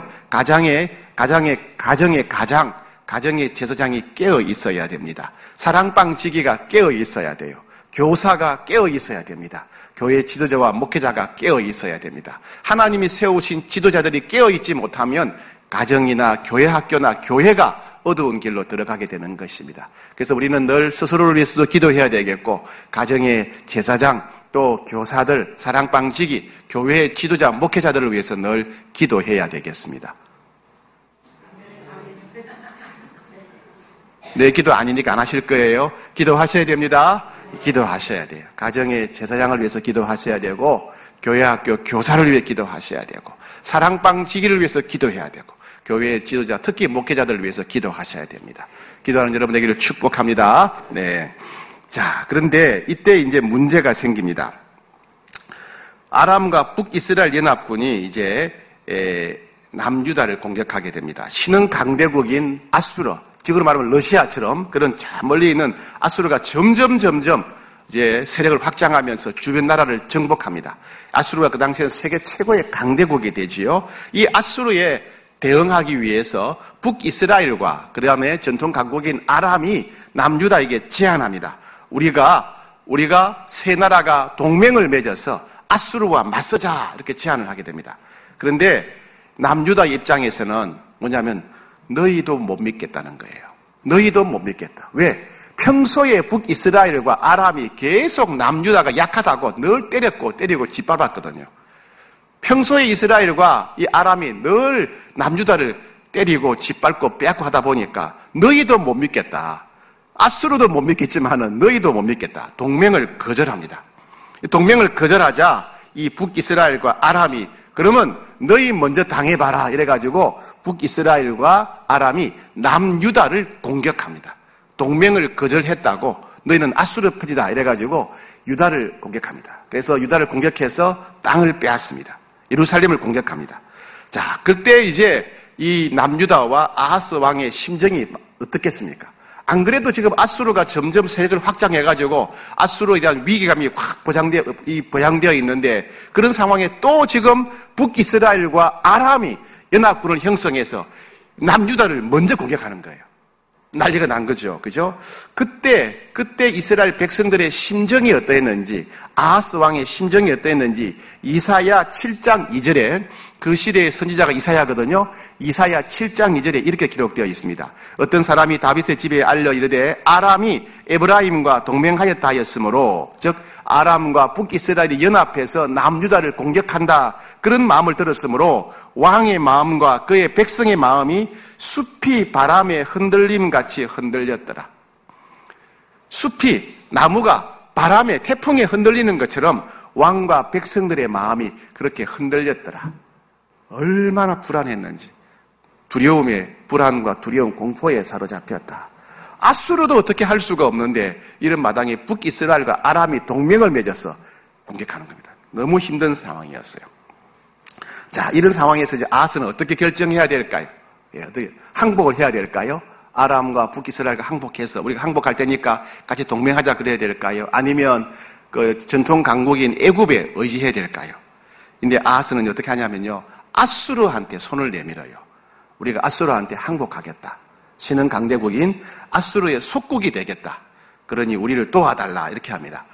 제사장이 깨어 있어야 됩니다. 사랑방지기가 깨어 있어야 돼요. 교사가 깨어 있어야 됩니다. 교회 지도자와 목회자가 깨어 있어야 됩니다. 하나님이 세우신 지도자들이 깨어 있지 못하면 가정이나 교회 학교나 교회가 어두운 길로 들어가게 되는 것입니다. 그래서 우리는 늘 스스로를 위해서도 기도해야 되겠고, 가정의 제사장, 또 교사들, 사랑방지기, 교회의 지도자, 목회자들을 위해서 늘 기도해야 되겠습니다. 내 기도 아니니까 안 하실 거예요. 기도하셔야 됩니다. 기도하셔야 돼요. 가정의 제사장을 위해서 기도하셔야 되고, 교회 학교 교사를 위해 기도하셔야 되고, 사랑방지기를 위해서 기도해야 되고, 교회의 지도자, 특히 목회자들을 위해서 기도하셔야 됩니다. 기도하는 여러분 되기를 축복합니다. 네. 자, 그런데 이때 이제 문제가 생깁니다. 아람과 북이스라엘 연합군이 이제 남유다를 공격하게 됩니다. 신흥 강대국인 아수르, 지금으로 말하면 러시아처럼 그런 저 멀리 있는 아수르가 점점 이제 세력을 확장하면서 주변 나라를 정복합니다. 아수르가 그 당시에는 세계 최고의 강대국이 되지요. 이 아수르에 대응하기 위해서 북이스라엘과 그 다음에 전통 강국인 아람이 남유다에게 제안합니다. 우리가 세 나라가 동맹을 맺어서 아수르와 맞서자, 이렇게 제안을 하게 됩니다. 그런데 남유다 입장에서는 뭐냐면 너희도 못 믿겠다는 거예요. 너희도 못 믿겠다. 왜? 평소에 북이스라엘과 아람이 계속 남유다가 약하다고 늘 때리고 짓밟았거든요. 평소에 이스라엘과 이 아람이 늘 남유다를 때리고 짓밟고 빼앗고 하다 보니까 너희도 못 믿겠다. 아수르도 못 믿겠지만은 너희도 못 믿겠다. 동맹을 거절합니다. 동맹을 거절하자 이 북이스라엘과 아람이 그러면 너희 먼저 당해봐라 이래가지고 북이스라엘과 아람이 남유다를 공격합니다. 동맹을 거절했다고 너희는 아수르 편이다 이래가지고 유다를 공격합니다. 그래서 유다를 공격해서 땅을 빼앗습니다. 예루살렘을 공격합니다. 자, 그때 이제 이 남유다와 아하스 왕의 심정이 어떻겠습니까? 안 그래도 지금 아수르가 점점 세력을 확장해가지고 아수르에 대한 위기감이 확 보장되어 있는데 그런 상황에 또 지금 북이스라엘과 아람이 연합군을 형성해서 남유다를 먼저 공격하는 거예요. 난리가 난 거죠. 그죠? 그때 이스라엘 백성들의 심정이 어떠했는지, 아하스 왕의 심정이 어떠했는지, 이사야 7장 2절에 그 시대의 선지자가 이사야거든요. 이사야 7장 2절에 이렇게 기록되어 있습니다. 어떤 사람이 다윗의 집에 알려 이르되 아람이 에브라임과 동맹하였다 하였으므로, 즉 아람과 북이스라엘이 연합해서 남유다를 공격한다. 그런 마음을 들었으므로 왕의 마음과 그의 백성의 마음이 숲이 바람에 흔들림같이 흔들렸더라. 숲이, 나무가 바람에, 태풍에 흔들리는 것처럼 왕과 백성들의 마음이 그렇게 흔들렸더라. 얼마나 불안했는지. 두려움에, 불안과 두려움, 공포에 사로잡혔다. 아수르도 어떻게 할 수가 없는데 이런 마당에 북이스라엘과 아람이 동맹을 맺어서 공격하는 겁니다. 너무 힘든 상황이었어요. 자, 이런 상황에서 이제 아하스는 어떻게 결정해야 될까요? 예, 어떻게 항복을 해야 될까요? 아람과 북이스라엘과 항복해서 우리가 항복할 때니까 같이 동맹하자 그래야 될까요? 아니면 그 전통 강국인 애굽에 의지해야 될까요? 근데 아하스는 어떻게 하냐면요, 아수르한테 손을 내밀어요. 우리가 아수르한테 항복하겠다. 신흥 강대국인 아수르의 속국이 되겠다. 그러니 우리를 도와달라. 이렇게 합니다.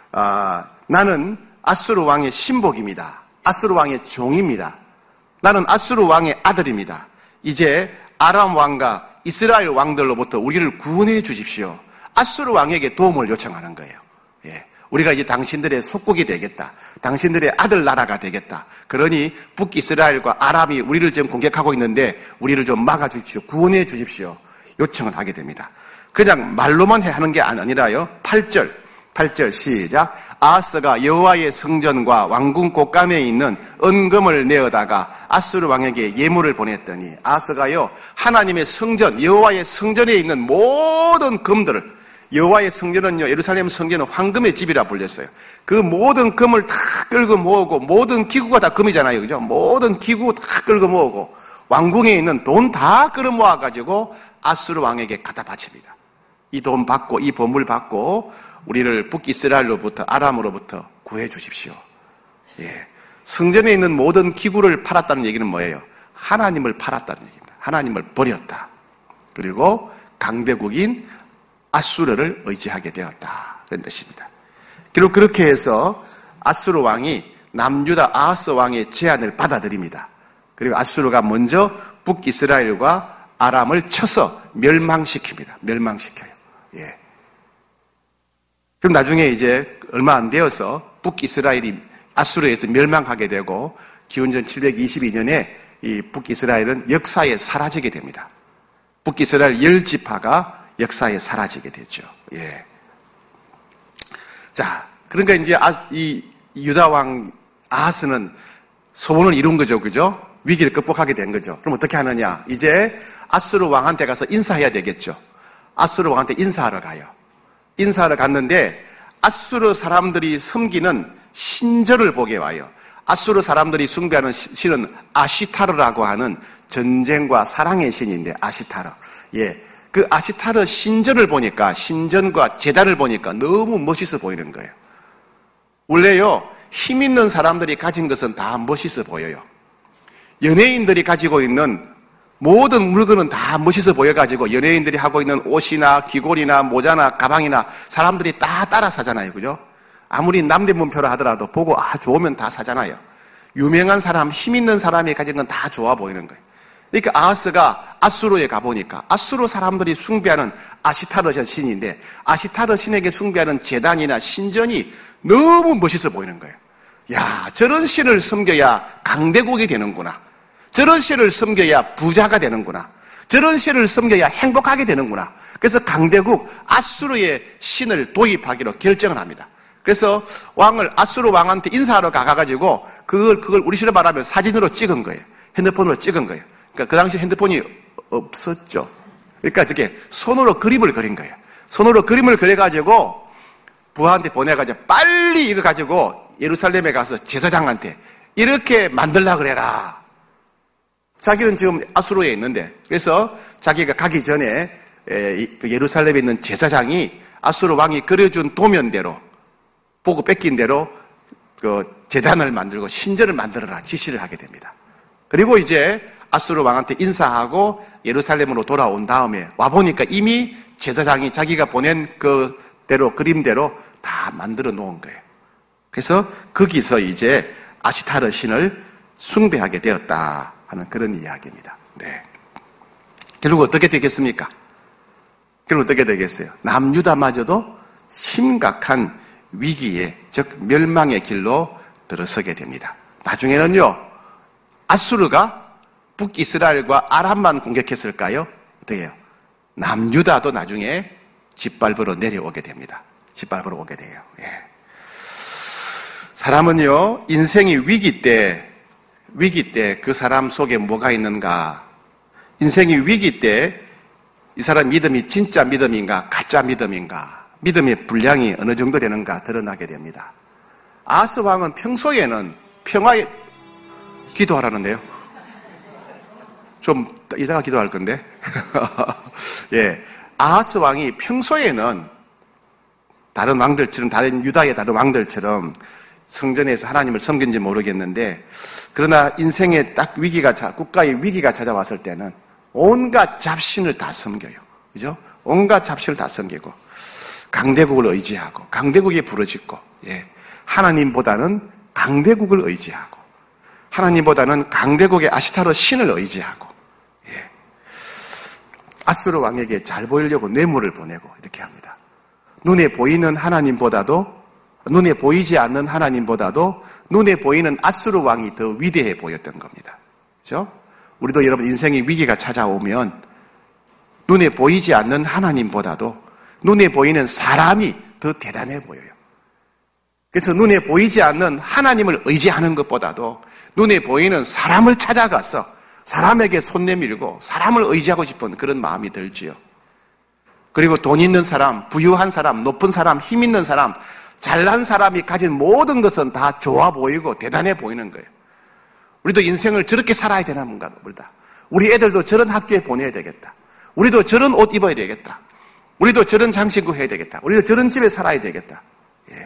나는 아수르 왕의 신복입니다. 아수르 왕의 종입니다. 나는 아수르 왕의 아들입니다. 이제 아람 왕과 이스라엘 왕들로부터 우리를 구원해 주십시오. 아수르 왕에게 도움을 요청하는 거예요. 예. 우리가 이제 당신들의 속국이 되겠다. 당신들의 아들 나라가 되겠다. 그러니 북이스라엘과 아람이 우리를 지금 공격하고 있는데 우리를 좀 막아주십시오. 구원해 주십시오. 요청을 하게 됩니다. 그냥 말로만 하는 게 아니라요. 8절 시작. 아하스가 여호와의 성전과 왕궁 곳간에 있는 은금을 내어다가 아수르 왕에게 예물을 보냈더니, 아하스가요, 하나님의 성전, 여호와의 성전에 있는 모든 금들을, 여호와의 성전은요, 예루살렘 성전은 황금의 집이라 불렸어요. 그 모든 금을 다 끌고 모으고, 모든 기구가 다 금이잖아요, 그죠? 모든 기구 다 끌고 모으고, 왕궁에 있는 돈 다 끌어 모아가지고 아수르 왕에게 갖다 바칩니다. 이 돈 받고, 이 보물 받고 우리를 북이스라엘로부터, 아람으로부터 구해 주십시오. 예. 성전에 있는 모든 기구를 팔았다는 얘기는 뭐예요? 하나님을 팔았다는 얘기입니다. 하나님을 버렸다. 그리고 강대국인 아수르를 의지하게 되었다. 그런 뜻입니다. 결국 그렇게 해서 아수르 왕이 남유다 아하스 왕의 제안을 받아들입니다. 그리고 아수르가 먼저 북이스라엘과 아람을 쳐서 멸망시킵니다. 멸망시켜요. 예. 그럼 나중에 이제 얼마 안 되어서 북이스라엘이 아수르에서 멸망하게 되고 기원전 722년에 이 북이스라엘은 역사에 사라지게 됩니다. 북이스라엘 10지파가 역사에 사라지게 되죠. 예. 자, 그러니까 이제 이 유다 왕 아하스는 소원을 이룬 거죠, 그죠? 위기를 극복하게 된 거죠. 그럼 어떻게 하느냐? 이제 아수르 왕한테 가서 인사해야 되겠죠. 아수르 왕한테 인사하러 가요. 인사하러 갔는데 아수르 사람들이 섬기는 신전을 보게 와요. 아수르 사람들이 숭배하는 신은 아시타르라고 하는 전쟁과 사랑의 신인데, 아시타르. 예. 그 아시타르 신전을 보니까, 신전과 제단을 보니까 너무 멋있어 보이는 거예요. 원래요, 힘 있는 사람들이 가진 것은 다 멋있어 보여요. 연예인들이 가지고 있는 모든 물건은 다 멋있어 보여가지고 연예인들이 하고 있는 옷이나 귀걸이나 모자나 가방이나 사람들이 다 따라 사잖아요. 그죠? 아무리 남대문표라 하더라도 보고 좋으면 다 사잖아요. 유명한 사람, 힘 있는 사람이 가진 건 다 좋아 보이는 거예요. 그러니까 아하스가 아수르에 가보니까 아수르 사람들이 숭배하는 아시타르 신인데, 아시타르 신에게 숭배하는 제단이나 신전이 너무 멋있어 보이는 거예요. 야, 저런 신을 섬겨야 강대국이 되는구나. 저런 신을 섬겨야 부자가 되는구나. 저런 신을 섬겨야 행복하게 되는구나. 그래서 강대국 아수르의 신을 도입하기로 결정을 합니다. 그래서 아수르 왕한테 인사하러 가가지고 그걸 우리식으로 말하면 사진으로 찍은 거예요. 핸드폰으로 찍은 거예요. 그러니까 그 당시 핸드폰이 없었죠. 그러니까 이렇게 손으로 그림을 그린 거예요. 손으로 그림을 그려가지고 부하한테 보내가지고 빨리 이거 가지고 예루살렘에 가서 제사장한테 이렇게 만들라 그래라. 자기는 지금 아수르에 있는데, 그래서 자기가 가기 전에 예루살렘에 있는 제사장이 아수르 왕이 그려준 도면대로, 보고 뺏긴 대로 그 제단을 만들고 신전을 만들어라 지시를 하게 됩니다. 그리고 이제 아수르 왕한테 인사하고 예루살렘으로 돌아온 다음에 와보니까 이미 제사장이 자기가 보낸 그대로, 그림대로 다 만들어 놓은 거예요. 그래서 거기서 이제 아시타르 신을 숭배하게 되었다 하는 그런 이야기입니다. 네. 결국 어떻게 되겠습니까? 결국 어떻게 되겠어요? 남유다마저도 심각한 위기에, 즉 멸망의 길로 들어서게 됩니다. 나중에는요, 아수르가 북이스라엘과 아람만 공격했을까요? 어떻게 해요? 남유다도 나중에 짓밟으러 내려오게 됩니다. 짓밟으러 오게 돼요. 예. 사람은요, 인생이 위기 때 위기 때 그 사람 속에 뭐가 있는가? 인생이 위기 때 이 사람 믿음이 진짜 믿음인가 가짜 믿음인가? 믿음의 분량이 어느 정도 되는가 드러나게 됩니다. 아하스 왕은 평소에는 평화에 기도하라는데요. 좀 이따가 기도할 건데. 예. 아하스 왕이 평소에는 다른 왕들처럼, 다른 유다의 다른 왕들처럼 성전에서 하나님을 섬긴지 모르겠는데, 그러나 인생에 딱 국가의 위기가 찾아왔을 때는 온갖 잡신을 다 섬겨요. 그죠? 온갖 잡신을 다 섬기고, 강대국을 의지하고, 강대국에 부르짖고, 예. 하나님보다는 강대국을 의지하고, 하나님보다는 강대국의 아시타로 신을 의지하고, 예. 아수르 왕에게 잘 보이려고 뇌물을 보내고 이렇게 합니다. 눈에 보이는 하나님보다도, 눈에 보이지 않는 하나님보다도 눈에 보이는 아수르 왕이 더 위대해 보였던 겁니다. 그렇죠? 우리도 여러분 인생의 위기가 찾아오면 눈에 보이지 않는 하나님보다도 눈에 보이는 사람이 더 대단해 보여요. 그래서 눈에 보이지 않는 하나님을 의지하는 것보다도 눈에 보이는 사람을 찾아가서 사람에게 손 내밀고 사람을 의지하고 싶은 그런 마음이 들지요. 그리고 돈 있는 사람, 부유한 사람, 높은 사람, 힘 있는 사람, 잘난 사람이 가진 모든 것은 다 좋아 보이고 대단해 보이는 거예요. 우리도 인생을 저렇게 살아야 되나 모르다. 우리 애들도 저런 학교에 보내야 되겠다. 우리도 저런 옷 입어야 되겠다. 우리도 저런 장신구 해야 되겠다. 우리도 저런 집에 살아야 되겠다. 예.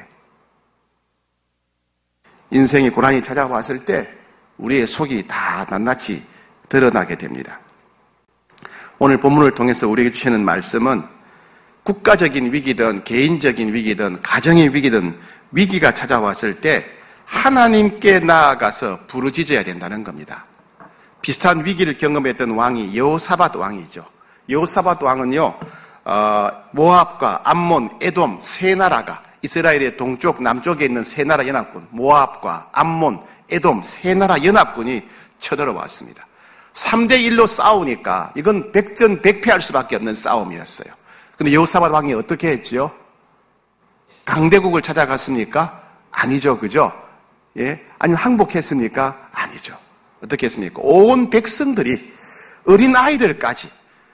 인생이 고난이 찾아왔을 때 우리의 속이 다 낱낱이 드러나게 됩니다. 오늘 본문을 통해서 우리에게 주시는 말씀은 국가적인 위기든 개인적인 위기든 가정의 위기든 위기가 찾아왔을 때 하나님께 나아가서 부르짖어야 된다는 겁니다. 비슷한 위기를 경험했던 왕이 여호사밧 왕이죠. 여호사밧 왕은요, 모압과 암몬, 에돔 세 나라가 이스라엘의 동쪽, 남쪽에 있는 세 나라 연합군, 모압과 암몬, 에돔 세 나라 연합군이 쳐들어왔습니다. 3대1로 싸우니까 이건 백전백패할 수밖에 없는 싸움이었어요. 근데 여호사밧 왕이 어떻게 했지요? 강대국을 찾아갔습니까? 아니죠, 그죠? 예? 아니면 항복했습니까? 아니죠. 어떻게 했습니까? 온 백성들이 어린아이들까지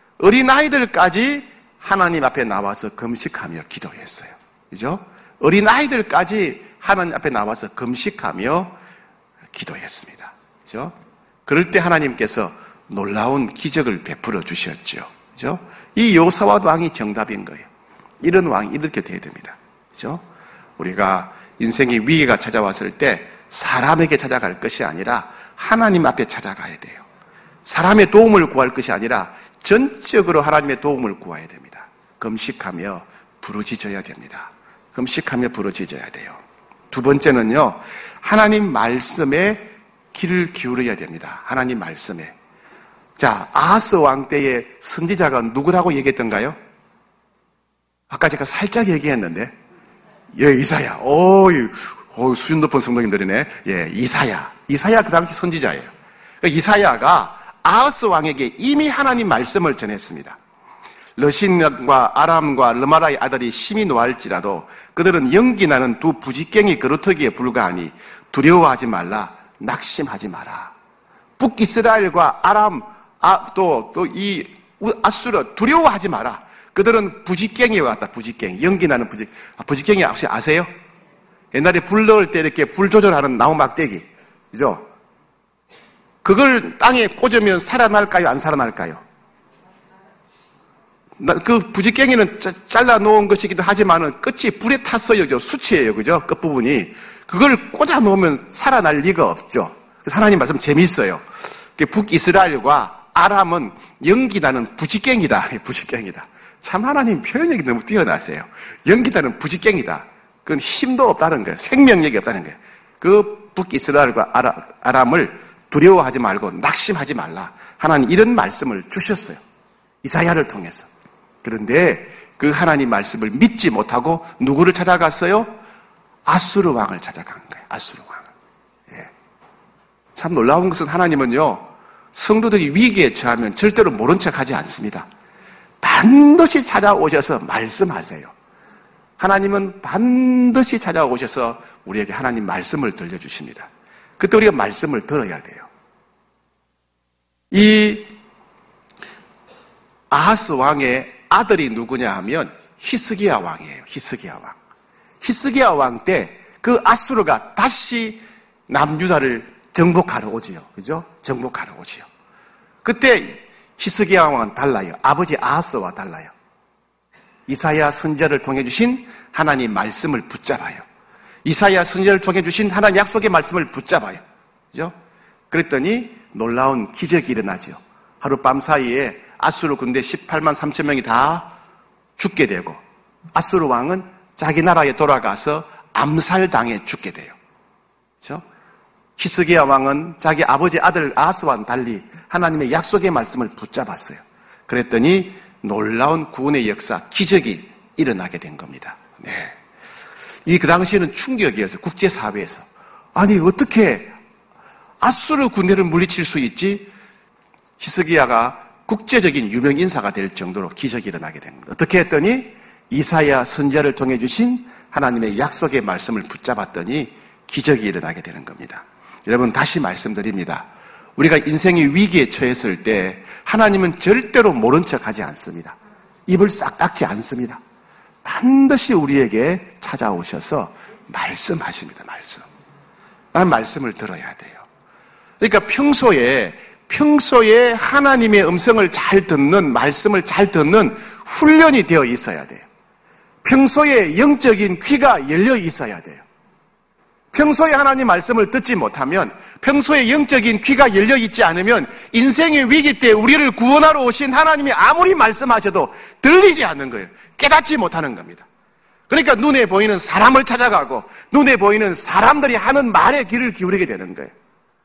하나님 앞에 나와서 금식하며 기도했어요. 그죠? 어린아이들까지 하나님 앞에 나와서 금식하며 기도했습니다. 그죠? 그럴 때 하나님께서 놀라운 기적을 베풀어 주셨죠. 그죠? 이 여호사밧 왕이 정답인 거예요. 이런 왕이 이렇게 돼야 됩니다. 그죠? 우리가 인생의 위기가 찾아왔을 때 사람에게 찾아갈 것이 아니라 하나님 앞에 찾아가야 돼요. 사람의 도움을 구할 것이 아니라 전적으로 하나님의 도움을 구해야 됩니다. 금식하며 부르짖어야 됩니다. 금식하며 부르짖어야 돼요. 두 번째는요, 하나님 말씀에 귀를 기울여야 됩니다. 하나님 말씀에. 자, 아하스 왕 때의 선지자가 누구라고 얘기했던가요? 아까 제가 살짝 얘기했는데, 예, 이사야. 수준 높은 성도님들이네. 예, 이사야 그 당시 선지자예요. 그러니까 이사야가 아하스 왕에게 이미 하나님 말씀을 전했습니다. 러신과 아람과 르마라의 아들이 심히 노할지라도 그들은 연기나는 두 부지깽이 그루터기에 불과하니 두려워하지 말라, 낙심하지 마라. 북이스라엘과 아람, 이 아수르 두려워하지 마라. 그들은 부지깽이와 같다. 부지깽이. 연기나는 부지깽이 혹시 아세요? 옛날에 불 넣을 때 이렇게 불 조절하는 나무 막대기. 그죠? 그걸 땅에 꽂으면 살아날까요? 안 살아날까요? 그 부지깽이는 잘라 놓은 것이기도 하지만은 끝이 불에 탔어요. 그죠? 수치예요. 그죠? 끝부분이. 그걸 꽂아 놓으면 살아날 리가 없죠. 그래서 하나님 말씀 재미있어요. 북이스라엘과 아람은 연기나는 부지깽이다. 부지깽이다. 참 하나님 표현력이 너무 뛰어나세요. 연기나는 부지깽이다. 그건 힘도 없다는 거예요. 생명력이 없다는 거예요. 그 북이스라엘과 아람을 두려워하지 말고 낙심하지 말라. 하나님 이런 말씀을 주셨어요. 이사야를 통해서. 그런데 그 하나님 말씀을 믿지 못하고 누구를 찾아갔어요? 아수르 왕을 찾아간 거예요. 아수르 왕을. 예. 참 놀라운 것은 하나님은요, 성도들이 위기에 처하면 절대로 모른 척하지 않습니다. 반드시 찾아오셔서 말씀하세요. 하나님은 반드시 찾아오셔서 우리에게 하나님 말씀을 들려주십니다. 그때 우리가 말씀을 들어야 돼요. 이 아하스 왕의 아들이 누구냐 하면 히스기야 왕이에요. 히스기야 왕. 히스기야 왕 때 그 아수르가 다시 남유다를 정복하러 오지요. 그죠? 정복하러 오지요. 그때 히스기야 왕은 달라요. 아버지 아하스와 달라요. 이사야 선지자를 통해 주신 하나님 말씀을 붙잡아요. 이사야 선지자를 통해 주신 하나님 약속의 말씀을 붙잡아요. 그죠? 그랬더니 놀라운 기적이 일어나죠. 하룻밤 사이에 아수르 군대 18만 3천 명이 다 죽게 되고 아수르 왕은 자기 나라에 돌아가서 암살당해 죽게 돼요. 그렇죠? 히스기야 왕은 자기 아버지 아들 아하스와는 달리 하나님의 약속의 말씀을 붙잡았어요. 그랬더니 놀라운 구원의 역사, 기적이 일어나게 된 겁니다. 네. 그 당시에는 충격이었어요. 국제사회에서. 아니 어떻게 아수르 군대를 물리칠 수 있지? 히스기야가 국제적인 유명 인사가 될 정도로 기적이 일어나게 된 겁니다. 어떻게 했더니 이사야 선지자를 통해 주신 하나님의 약속의 말씀을 붙잡았더니 기적이 일어나게 되는 겁니다. 여러분 다시 말씀드립니다. 우리가 인생의 위기에 처했을 때 하나님은 절대로 모른 척하지 않습니다. 입을 싹 닫지 않습니다. 반드시 우리에게 찾아오셔서 말씀하십니다. 말씀을 들어야 돼요. 그러니까 평소에 하나님의 음성을 잘 듣는, 말씀을 잘 듣는 훈련이 되어 있어야 돼요. 평소에 영적인 귀가 열려 있어야 돼요. 평소에 하나님 말씀을 듣지 못하면, 평소에 영적인 귀가 열려 있지 않으면 인생의 위기 때 우리를 구원하러 오신 하나님이 아무리 말씀하셔도 들리지 않는 거예요. 깨닫지 못하는 겁니다. 그러니까 눈에 보이는 사람을 찾아가고 눈에 보이는 사람들이 하는 말에 귀를 기울이게 되는 거예요.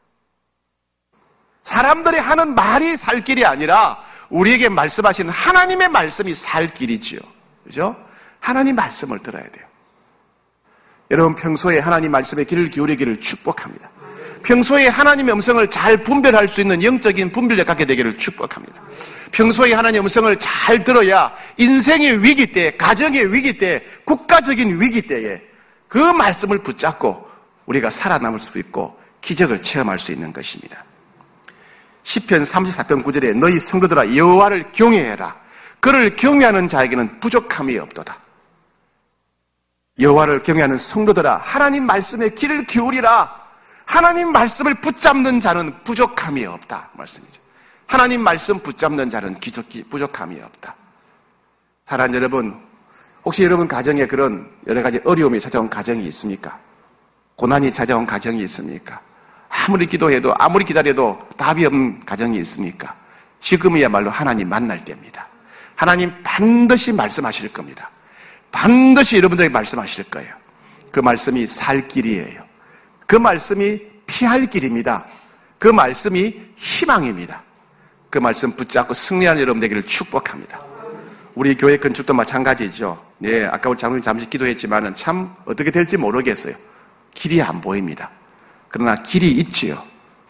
사람들이 하는 말이 살 길이 아니라 우리에게 말씀하신 하나님의 말씀이 살 길이지요. 그죠? 하나님 말씀을 들어야 돼요. 여러분 평소에 하나님 말씀에 귀를 기울이기를 축복합니다. 평소에 하나님의 음성을 잘 분별할 수 있는 영적인 분별력 갖게 되기를 축복합니다. 평소에 하나님의 음성을 잘 들어야 인생의 위기 때, 가정의 위기 때, 국가적인 위기 때에 그 말씀을 붙잡고 우리가 살아남을 수 있고 기적을 체험할 수 있는 것입니다. 시편 34편 9절에 너희 성도들아 여호와를 경외해라. 그를 경외하는 자에게는 부족함이 없도다. 여호와를 경외하는 성도들아 하나님 말씀에 귀를 기울이라. 하나님 말씀을 붙잡는 자는 부족함이 없다 말씀이죠. 하나님 말씀 붙잡는 자는 부족함이 없다. 사랑하는 여러분, 혹시 여러분 가정에 그런 여러 가지 어려움이 찾아온 가정이 있습니까? 고난이 찾아온 가정이 있습니까? 아무리 기도해도 아무리 기다려도 답이 없는 가정이 있습니까? 지금이야말로 하나님 만날 때입니다. 하나님 반드시 말씀하실 겁니다. 반드시 여러분들에게 말씀하실 거예요. 그 말씀이 살 길이에요. 그 말씀이 피할 길입니다. 그 말씀이 희망입니다. 그 말씀 붙잡고 승리하는 여러분 되기를 축복합니다. 우리 교회 건축도 마찬가지죠. 네, 아까 우리 장로님 잠시 기도했지만은 참 어떻게 될지 모르겠어요. 길이 안 보입니다. 그러나 길이 있지요.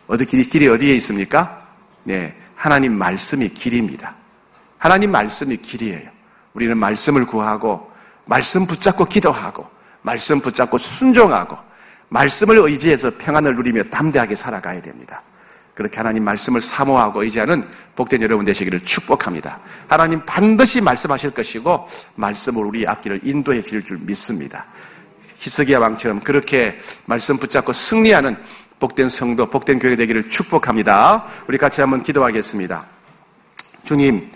길이 어디에 있습니까? 네, 하나님 말씀이 길입니다. 하나님 말씀이 길이에요. 우리는 말씀을 구하고 말씀 붙잡고 기도하고 말씀 붙잡고 순종하고 말씀을 의지해서 평안을 누리며 담대하게 살아가야 됩니다. 그렇게 하나님 말씀을 사모하고 의지하는 복된 여러분 되시기를 축복합니다. 하나님 반드시 말씀하실 것이고 말씀으로 우리 앞길을 인도해 주실 줄 믿습니다. 히스기야 왕처럼 그렇게 말씀 붙잡고 승리하는 복된 성도, 복된 교회 되기를 축복합니다. 우리 같이 한번 기도하겠습니다. 주님,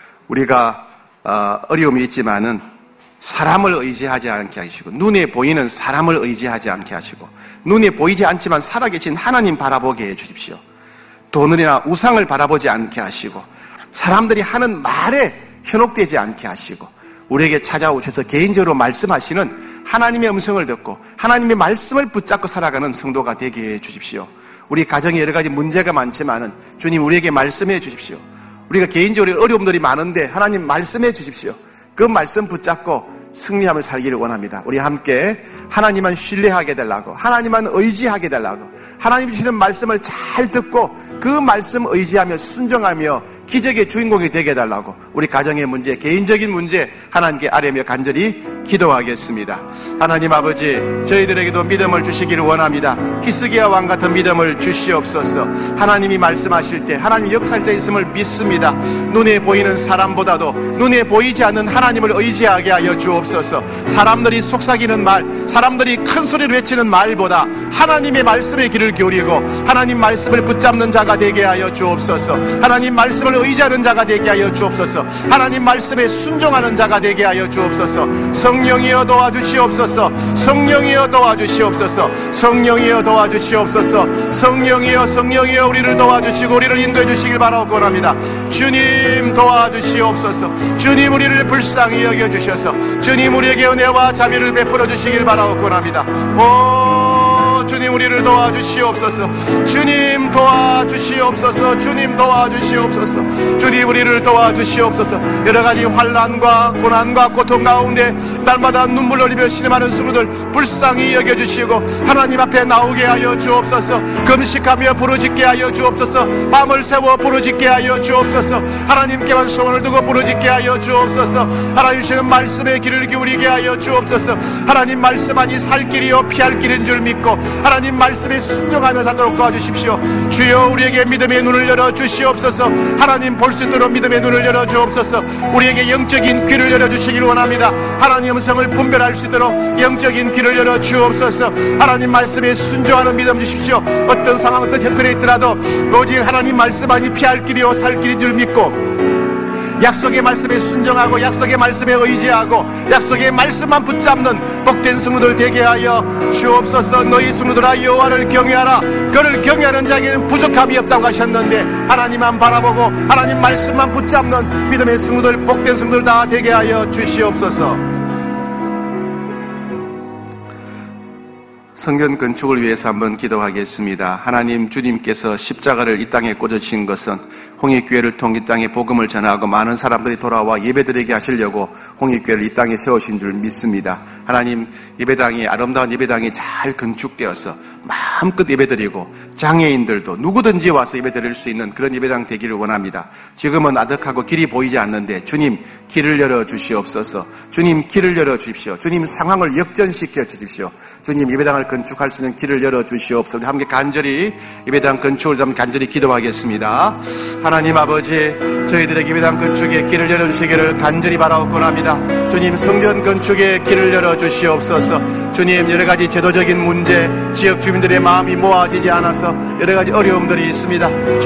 우리가 어려움이 있지만은 사람을 의지하지 않게 하시고 눈에 보이는 사람을 의지하지 않게 하시고 눈에 보이지 않지만 살아계신 하나님 바라보게 해주십시오. 돈이나 우상을 바라보지 않게 하시고 사람들이 하는 말에 현혹되지 않게 하시고 우리에게 찾아오셔서 개인적으로 말씀하시는 하나님의 음성을 듣고 하나님의 말씀을 붙잡고 살아가는 성도가 되게 해주십시오. 우리 가정에 여러 가지 문제가 많지만은 주님 우리에게 말씀해 주십시오. 우리가 개인적으로 어려움들이 많은데 하나님 말씀해 주십시오. 그 말씀 붙잡고 승리하며 살기를 원합니다. 우리 함께 하나님만 신뢰하게 되려고 하나님만 의지하게 되려고 하나님 주시는 말씀을 잘 듣고 그 말씀 의지하며 순종하며 기적의 주인공이 되게 해달라고 우리 가정의 문제, 개인적인 문제 하나님께 아뢰며 간절히 기도하겠습니다. 하나님 아버지, 저희들에게도 믿음을 주시기를 원합니다. 히스기야 왕 같은 믿음을 주시옵소서. 하나님이 말씀하실 때, 하나님 역사할 때 있음을 믿습니다. 눈에 보이는 사람보다도 눈에 보이지 않는 하나님을 의지하게 하여 주옵소서. 사람들이 속삭이는 말, 사람들이 큰 소리를 외치는 말보다 하나님의 말씀에 귀를 기울이고 하나님 말씀을 붙잡는 자가 되게 하여 주옵소서. 하나님 말씀을 의지하는 자가 되게 하여 주옵소서. 하나님 말씀에 순종하는 자가 되게 하여 주옵소서. 성령이여 도와주시옵소서. 성령이여 도와주시옵소서. 성령이여 도와주시옵소서. 성령이여 우리를 도와주시고 우리를 인도해 주시길 바라고 원합니다. 주님 도와주시옵소서. 주님 우리를 불쌍히 여겨주셔서 주님 우리에게 은혜와 자비를 베풀어 주시길 바라고 원합니다. 주님 우리를 도와주시옵소서. 주님 도와주시옵소서. 주님 도와주시옵소서. 주님 우리를 도와주시옵소서. 여러가지 환난과 고난과 고통 가운데 날마다 눈물 흘리며 신음하는 성도들 불쌍히 여겨주시고 하나님 앞에 나오게 하여 주옵소서. 금식하며 부르짖게 하여 주옵소서. 밤을 새워 부르짖게 하여 주옵소서. 하나님께만 소원을 두고 부르짖게 하여 주옵소서. 하나님 주시는 말씀에 귀를 기울이게 하여 주옵소서. 하나님 말씀하니 살 길이요 피할 길인 줄 믿고 하나님 말씀에 순종하며 살도록 도와주십시오. 주여 우리에게 믿음의 눈을 열어 주시옵소서. 하나님 볼 수 있도록 믿음의 눈을 열어 주옵소서. 우리에게 영적인 귀를 열어 주시길 원합니다. 하나님 음성을 분별할 수 있도록 영적인 귀를 열어 주옵소서. 하나님 말씀에 순종하는 믿음 주십시오. 어떤 상황 어떤 형편에 있더라도 오직 하나님 말씀하니 피할 길이요 살 길인 줄 믿고 약속의 말씀에 순종하고 약속의 말씀에 의지하고 약속의 말씀만 붙잡는 복된 성도들 되게 하여 주옵소서. 너희 성도들아 여호와를 경외하라. 그를 경외하는 자에게는 부족함이 없다고 하셨는데 하나님만 바라보고 하나님 말씀만 붙잡는 믿음의 성도들 복된 성도들 다 되게 하여 주시옵소서. 성전 건축을 위해서 한번 기도하겠습니다. 하나님 주님께서 십자가를 이 땅에 꽂으신 것은 홍익교회를 통해 이 땅에 복음을 전하고 많은 사람들이 돌아와 예배드리게 하시려고 홍익교회를 이 땅에 세우신 줄 믿습니다. 하나님 예배당이 아름다운 예배당이 잘 건축되어서 마음껏 예배드리고 장애인들도 누구든지 와서 예배드릴 수 있는 그런 예배당 되기를 원합니다. 지금은 아득하고 길이 보이지 않는데 주님 길을 열어 주시옵소서. 주님 길을 열어 주십시오. 주님 상황을 역전시켜 주십시오. 주님 예배당을 건축할 수 있는 길을 열어 주시옵소서. 함께 간절히 예배당 건축을 좀 간절히 기도하겠습니다. 하나님 아버지, 저희들에게 예배당 건축에 길을 열어 주시기를 간절히 바라옵곤 합니다. 주님 성전 건축에 길을 열어 주시옵소서. 주님 여러 가지 제도적인 문제, 지역 주민들의 마음이 모아지지 않아서 여러 가지 어려움들이 있습니다.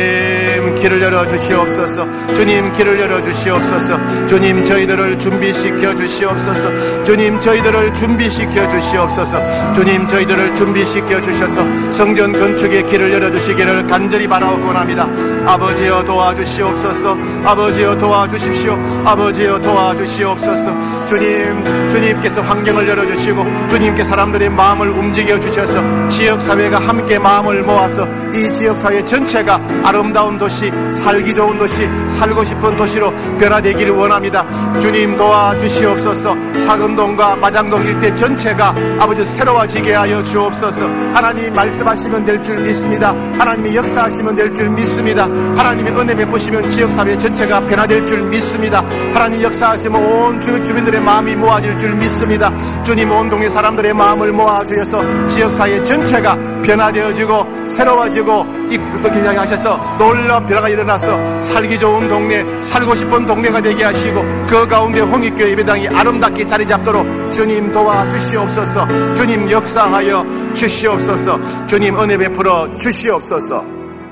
주님 길을 열어 주시옵소서. 주님 길을 열어 주시옵소서. 주님 저희들을 준비시켜 주시옵소서. 주님 저희들을 준비시켜 주시옵소서. 주님 저희들을 준비시켜 주셔서 성전 건축에 길을 열어 주시기를 간절히 바라옵곤 합니다. 아버지여 도와주시옵소서. 아버지여 도와주십시오. 아버지여 도와주시옵소서. 주님께서 환경을 열어주시고 주님께 사람들의 마음을 움직여 주셔서 지역사회가 함께 마음을 모아서 이 지역사회 전체가 아름다운 도시, 살기 좋은 도시, 살고 싶은 도시로 변화되기를 원합니다. 주님 도와주시옵소서. 사금동과 마장동 일대 전체가 아버지 새로워지게 하여 주옵소서. 하나님 말씀하시면 될 줄 믿습니다. 하나님이 역사하시면 될 줄 믿습니다. 하나님의 은혜 베푸시면 지역사회 전체가 변화될 줄 믿습니다. 하나님 역사하시면 온 주민들의 마음이 모아질 줄 믿습니다. 주님 온 동네 사람들의 마음을 모아주셔서 지역사회 전체가 변화되어지고 새로워지고 이끌게 하셔서 놀라운 변화가 일어나서 살기 좋은 동네, 살고 싶은 동네가 되게 하시고 그 가운데 홍익교회 예배당이 아름답게 자리 잡도록 주님 도와주시옵소서. 주님 역사하여 주시옵소서. 주님 은혜 베풀어 주시옵소서.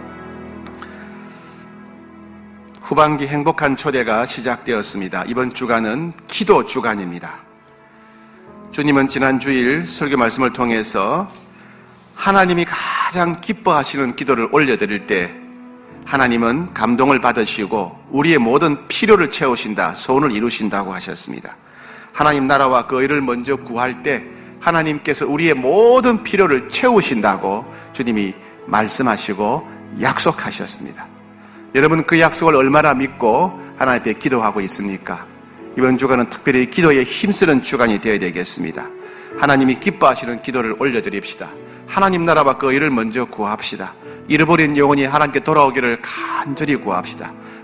후반기 행복한 초대가 시작되었습니다. 이번 주간은 기도 주간입니다. 주님은 지난 주일 설교 말씀을 통해서 하나님이 가장 기뻐하시는 기도를 올려드릴 때 하나님은 감동을 받으시고 우리의 모든 필요를 채우신다, 소원을 이루신다고 하셨습니다. 하나님 나라와 그 의를 먼저 구할 때 하나님께서 우리의 모든 필요를 채우신다고 주님이 말씀하시고 약속하셨습니다. 여러분 그 약속을 얼마나 믿고 하나님 앞에 기도하고 있습니까? 이번 주간은 특별히 기도에 힘쓰는 주간이 되어야 되겠습니다. 하나님이 기뻐하시는 기도를 올려드립시다. 하나님 나라와 그 의를 먼저 구합시다. 잃어버린 영혼이 하나님께 돌아오기를 간절히 구합시다.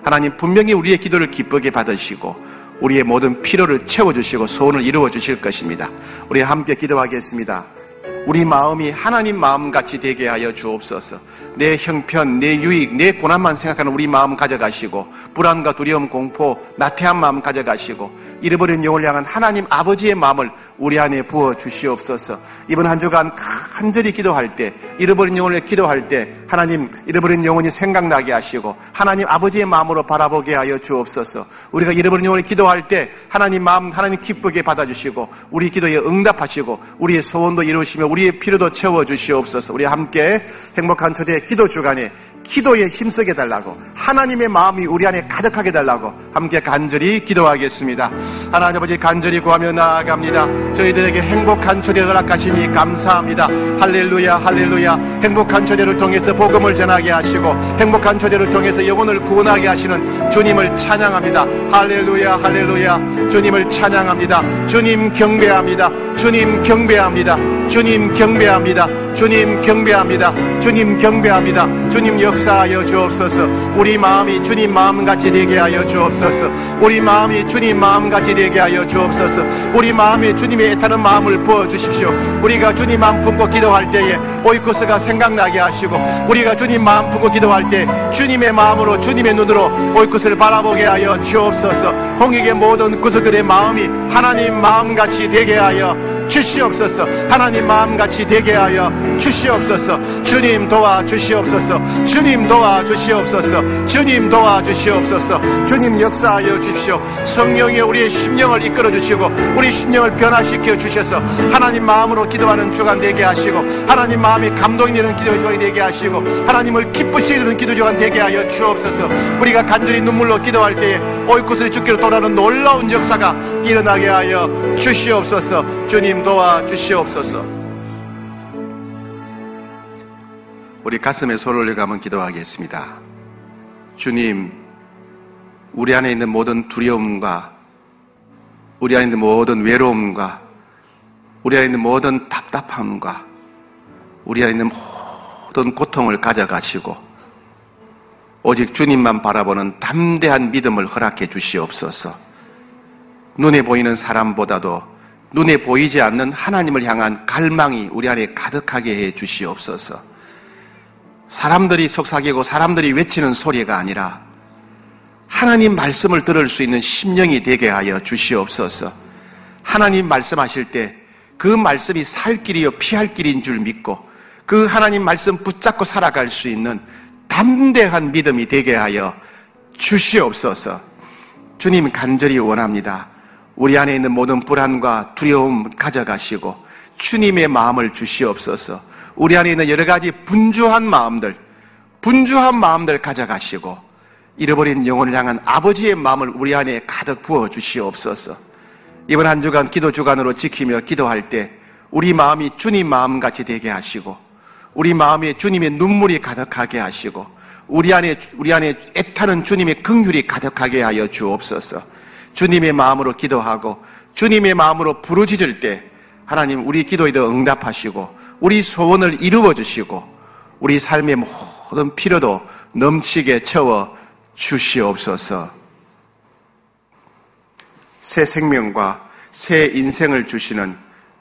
하나님 분명히 우리의 기도를 기쁘게 받으시고 우리의 모든 필요를 채워주시고 소원을 이루어 주실 것입니다. 우리 함께 기도하겠습니다. 우리 마음이 하나님 마음같이 되게 하여 주옵소서. 내 형편, 내 유익, 내 고난만 생각하는 우리 마음 가져가시고 불안과 두려움, 공포, 나태한 마음 가져가시고 잃어버린 영혼을 향한 하나님 아버지의 마음을 우리 안에 부어 주시옵소서. 이번 한 주간 간절히 기도할 때, 잃어버린 영혼을 기도할 때 하나님 잃어버린 영혼이 생각나게 하시고 하나님 아버지의 마음으로 바라보게 하여 주옵소서. 우리가 잃어버린 영혼을 기도할 때 하나님 마음 하나님 기쁘게 받아주시고 우리 기도에 응답하시고 우리의 소원도 이루시며 우리의 필요도 채워주시옵소서. 우리 함께 행복한 초대 기도 주간에 기도에 힘쓰게 달라고 하나님의 마음이 우리 안에 가득하게 달라고 함께 간절히 기도하겠습니다. 하나님 아버지 간절히 구하며 나아갑니다. 저희들에게 행복한 초대를 허락하시니 감사합니다. 할렐루야 할렐루야. 행복한 초대를 통해서 복음을 전하게 하시고 행복한 초대를 통해서 영혼을 구원하게 하시는 주님을 찬양합니다. 할렐루야 할렐루야. 주님을 찬양합니다. 주님 경배합니다. 주님 경배합니다. 주님 경배합니다. 주님 경배합니다. 주님 경배합니다. 주님 역사하여 주옵소서. 우리 마음이 주님 마음같이 되게 하여 주옵소서. 우리 마음이 주님 마음같이 되게 하여 주옵소서. 우리 마음에 주님의 애타는 마음을 부어주십시오. 우리가 주님 마음 품고 기도할 때에 오이코스가 생각나게 하시고 우리가 주님 마음 품고 기도할 때 주님의 마음으로 주님의 눈으로 오이코스를 바라보게 하여 주옵소서. 홍익의 모든 구수들의 마음이 하나님 마음같이 되게 하여 주시옵소서. 하나님 마음같이 되게 하여 주시옵소서. 주님 도와주시옵소서. 주님 도와주시옵소서. 주님 도와주시옵소서. 주님 역사하여 주십시오. 성령이 우리의 심령을 이끌어 주시고 우리 심령을 변화시켜 주셔서 하나님 마음으로 기도하는 주간 되게 하시고 하나님 마음이 감동이 되는 기도 주간이 되게 하시고 하나님을 기쁘시게 되는 기도 주간 되게 하여 주옵소서. 우리가 간절히 눈물로 기도할 때에 오이코스를 주께로 돌아오는 놀라운 역사가 일어나게 하여 주시옵소서. 주님 도와주시옵소서. 우리 가슴에 손을 올려 한번 기도하겠습니다. 주님, 우리 안에 있는 모든 두려움과 우리 안에 있는 모든 외로움과 우리 안에 있는 모든 답답함과 우리 안에 있는 모든 고통을 가져가시고 오직 주님만 바라보는 담대한 믿음을 허락해 주시옵소서. 눈에 보이는 사람보다도 눈에 보이지 않는 하나님을 향한 갈망이 우리 안에 가득하게 해 주시옵소서. 사람들이 속삭이고 사람들이 외치는 소리가 아니라 하나님 말씀을 들을 수 있는 심령이 되게 하여 주시옵소서. 하나님 말씀하실 때 그 말씀이 살 길이요 피할 길인 줄 믿고 그 하나님 말씀 붙잡고 살아갈 수 있는 담대한 믿음이 되게 하여 주시옵소서. 주님 간절히 원합니다. 우리 안에 있는 모든 불안과 두려움 가져가시고 주님의 마음을 주시옵소서. 우리 안에 있는 여러 가지 분주한 마음들 가져가시고 잃어버린 영혼을 향한 아버지의 마음을 우리 안에 가득 부어 주시옵소서. 이번 한 주간 기도 주간으로 지키며 기도할 때 우리 마음이 주님 마음같이 되게 하시고 우리 마음에 주님의 눈물이 가득하게 하시고 우리 안에 애타는 주님의 긍휼이 가득하게 하여 주옵소서. 주님의 마음으로 기도하고 주님의 마음으로 부르짖을 때 하나님 우리 기도에도 응답하시고 우리 소원을 이루어 주시고 우리 삶의 모든 필요도 넘치게 채워 주시옵소서. 새 생명과 새 인생을 주시는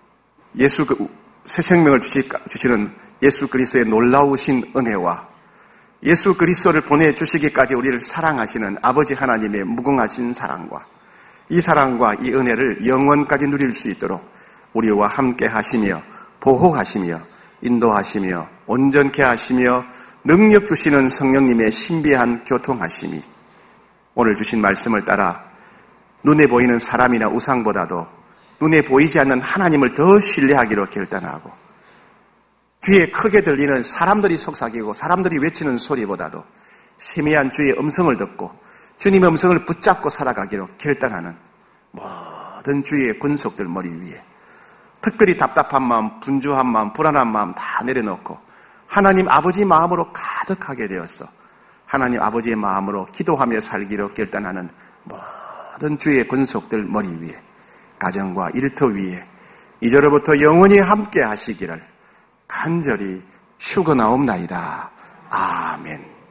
새 생명을 주시는 예수 그리스도의 놀라우신 은혜와 예수 그리스도를 보내주시기까지 우리를 사랑하시는 아버지 하나님의 무궁하신 사랑과 이 사랑과 이 은혜를 영원까지 누릴 수 있도록 우리와 함께 하시며 보호하시며 인도하시며 온전케 하시며 능력 주시는 성령님의 신비한 교통하심이 오늘 주신 말씀을 따라 눈에 보이는 사람이나 우상보다도 눈에 보이지 않는 하나님을 더 신뢰하기로 결단하고 귀에 크게 들리는 사람들이 속삭이고 사람들이 외치는 소리보다도 세미한 주의 음성을 듣고 주님의 음성을 붙잡고 살아가기로 결단하는 모든 주의 군속들 머리 위에 특별히 답답한 마음, 분주한 마음, 불안한 마음 다 내려놓고 하나님 아버지 마음으로 가득하게 되어서 하나님 아버지의 마음으로 기도하며 살기로 결단하는 모든 주의 군속들 머리 위에 가정과 일터 위에 이제로부터 영원히 함께 하시기를 간절히 축원하옵나이다. 아멘.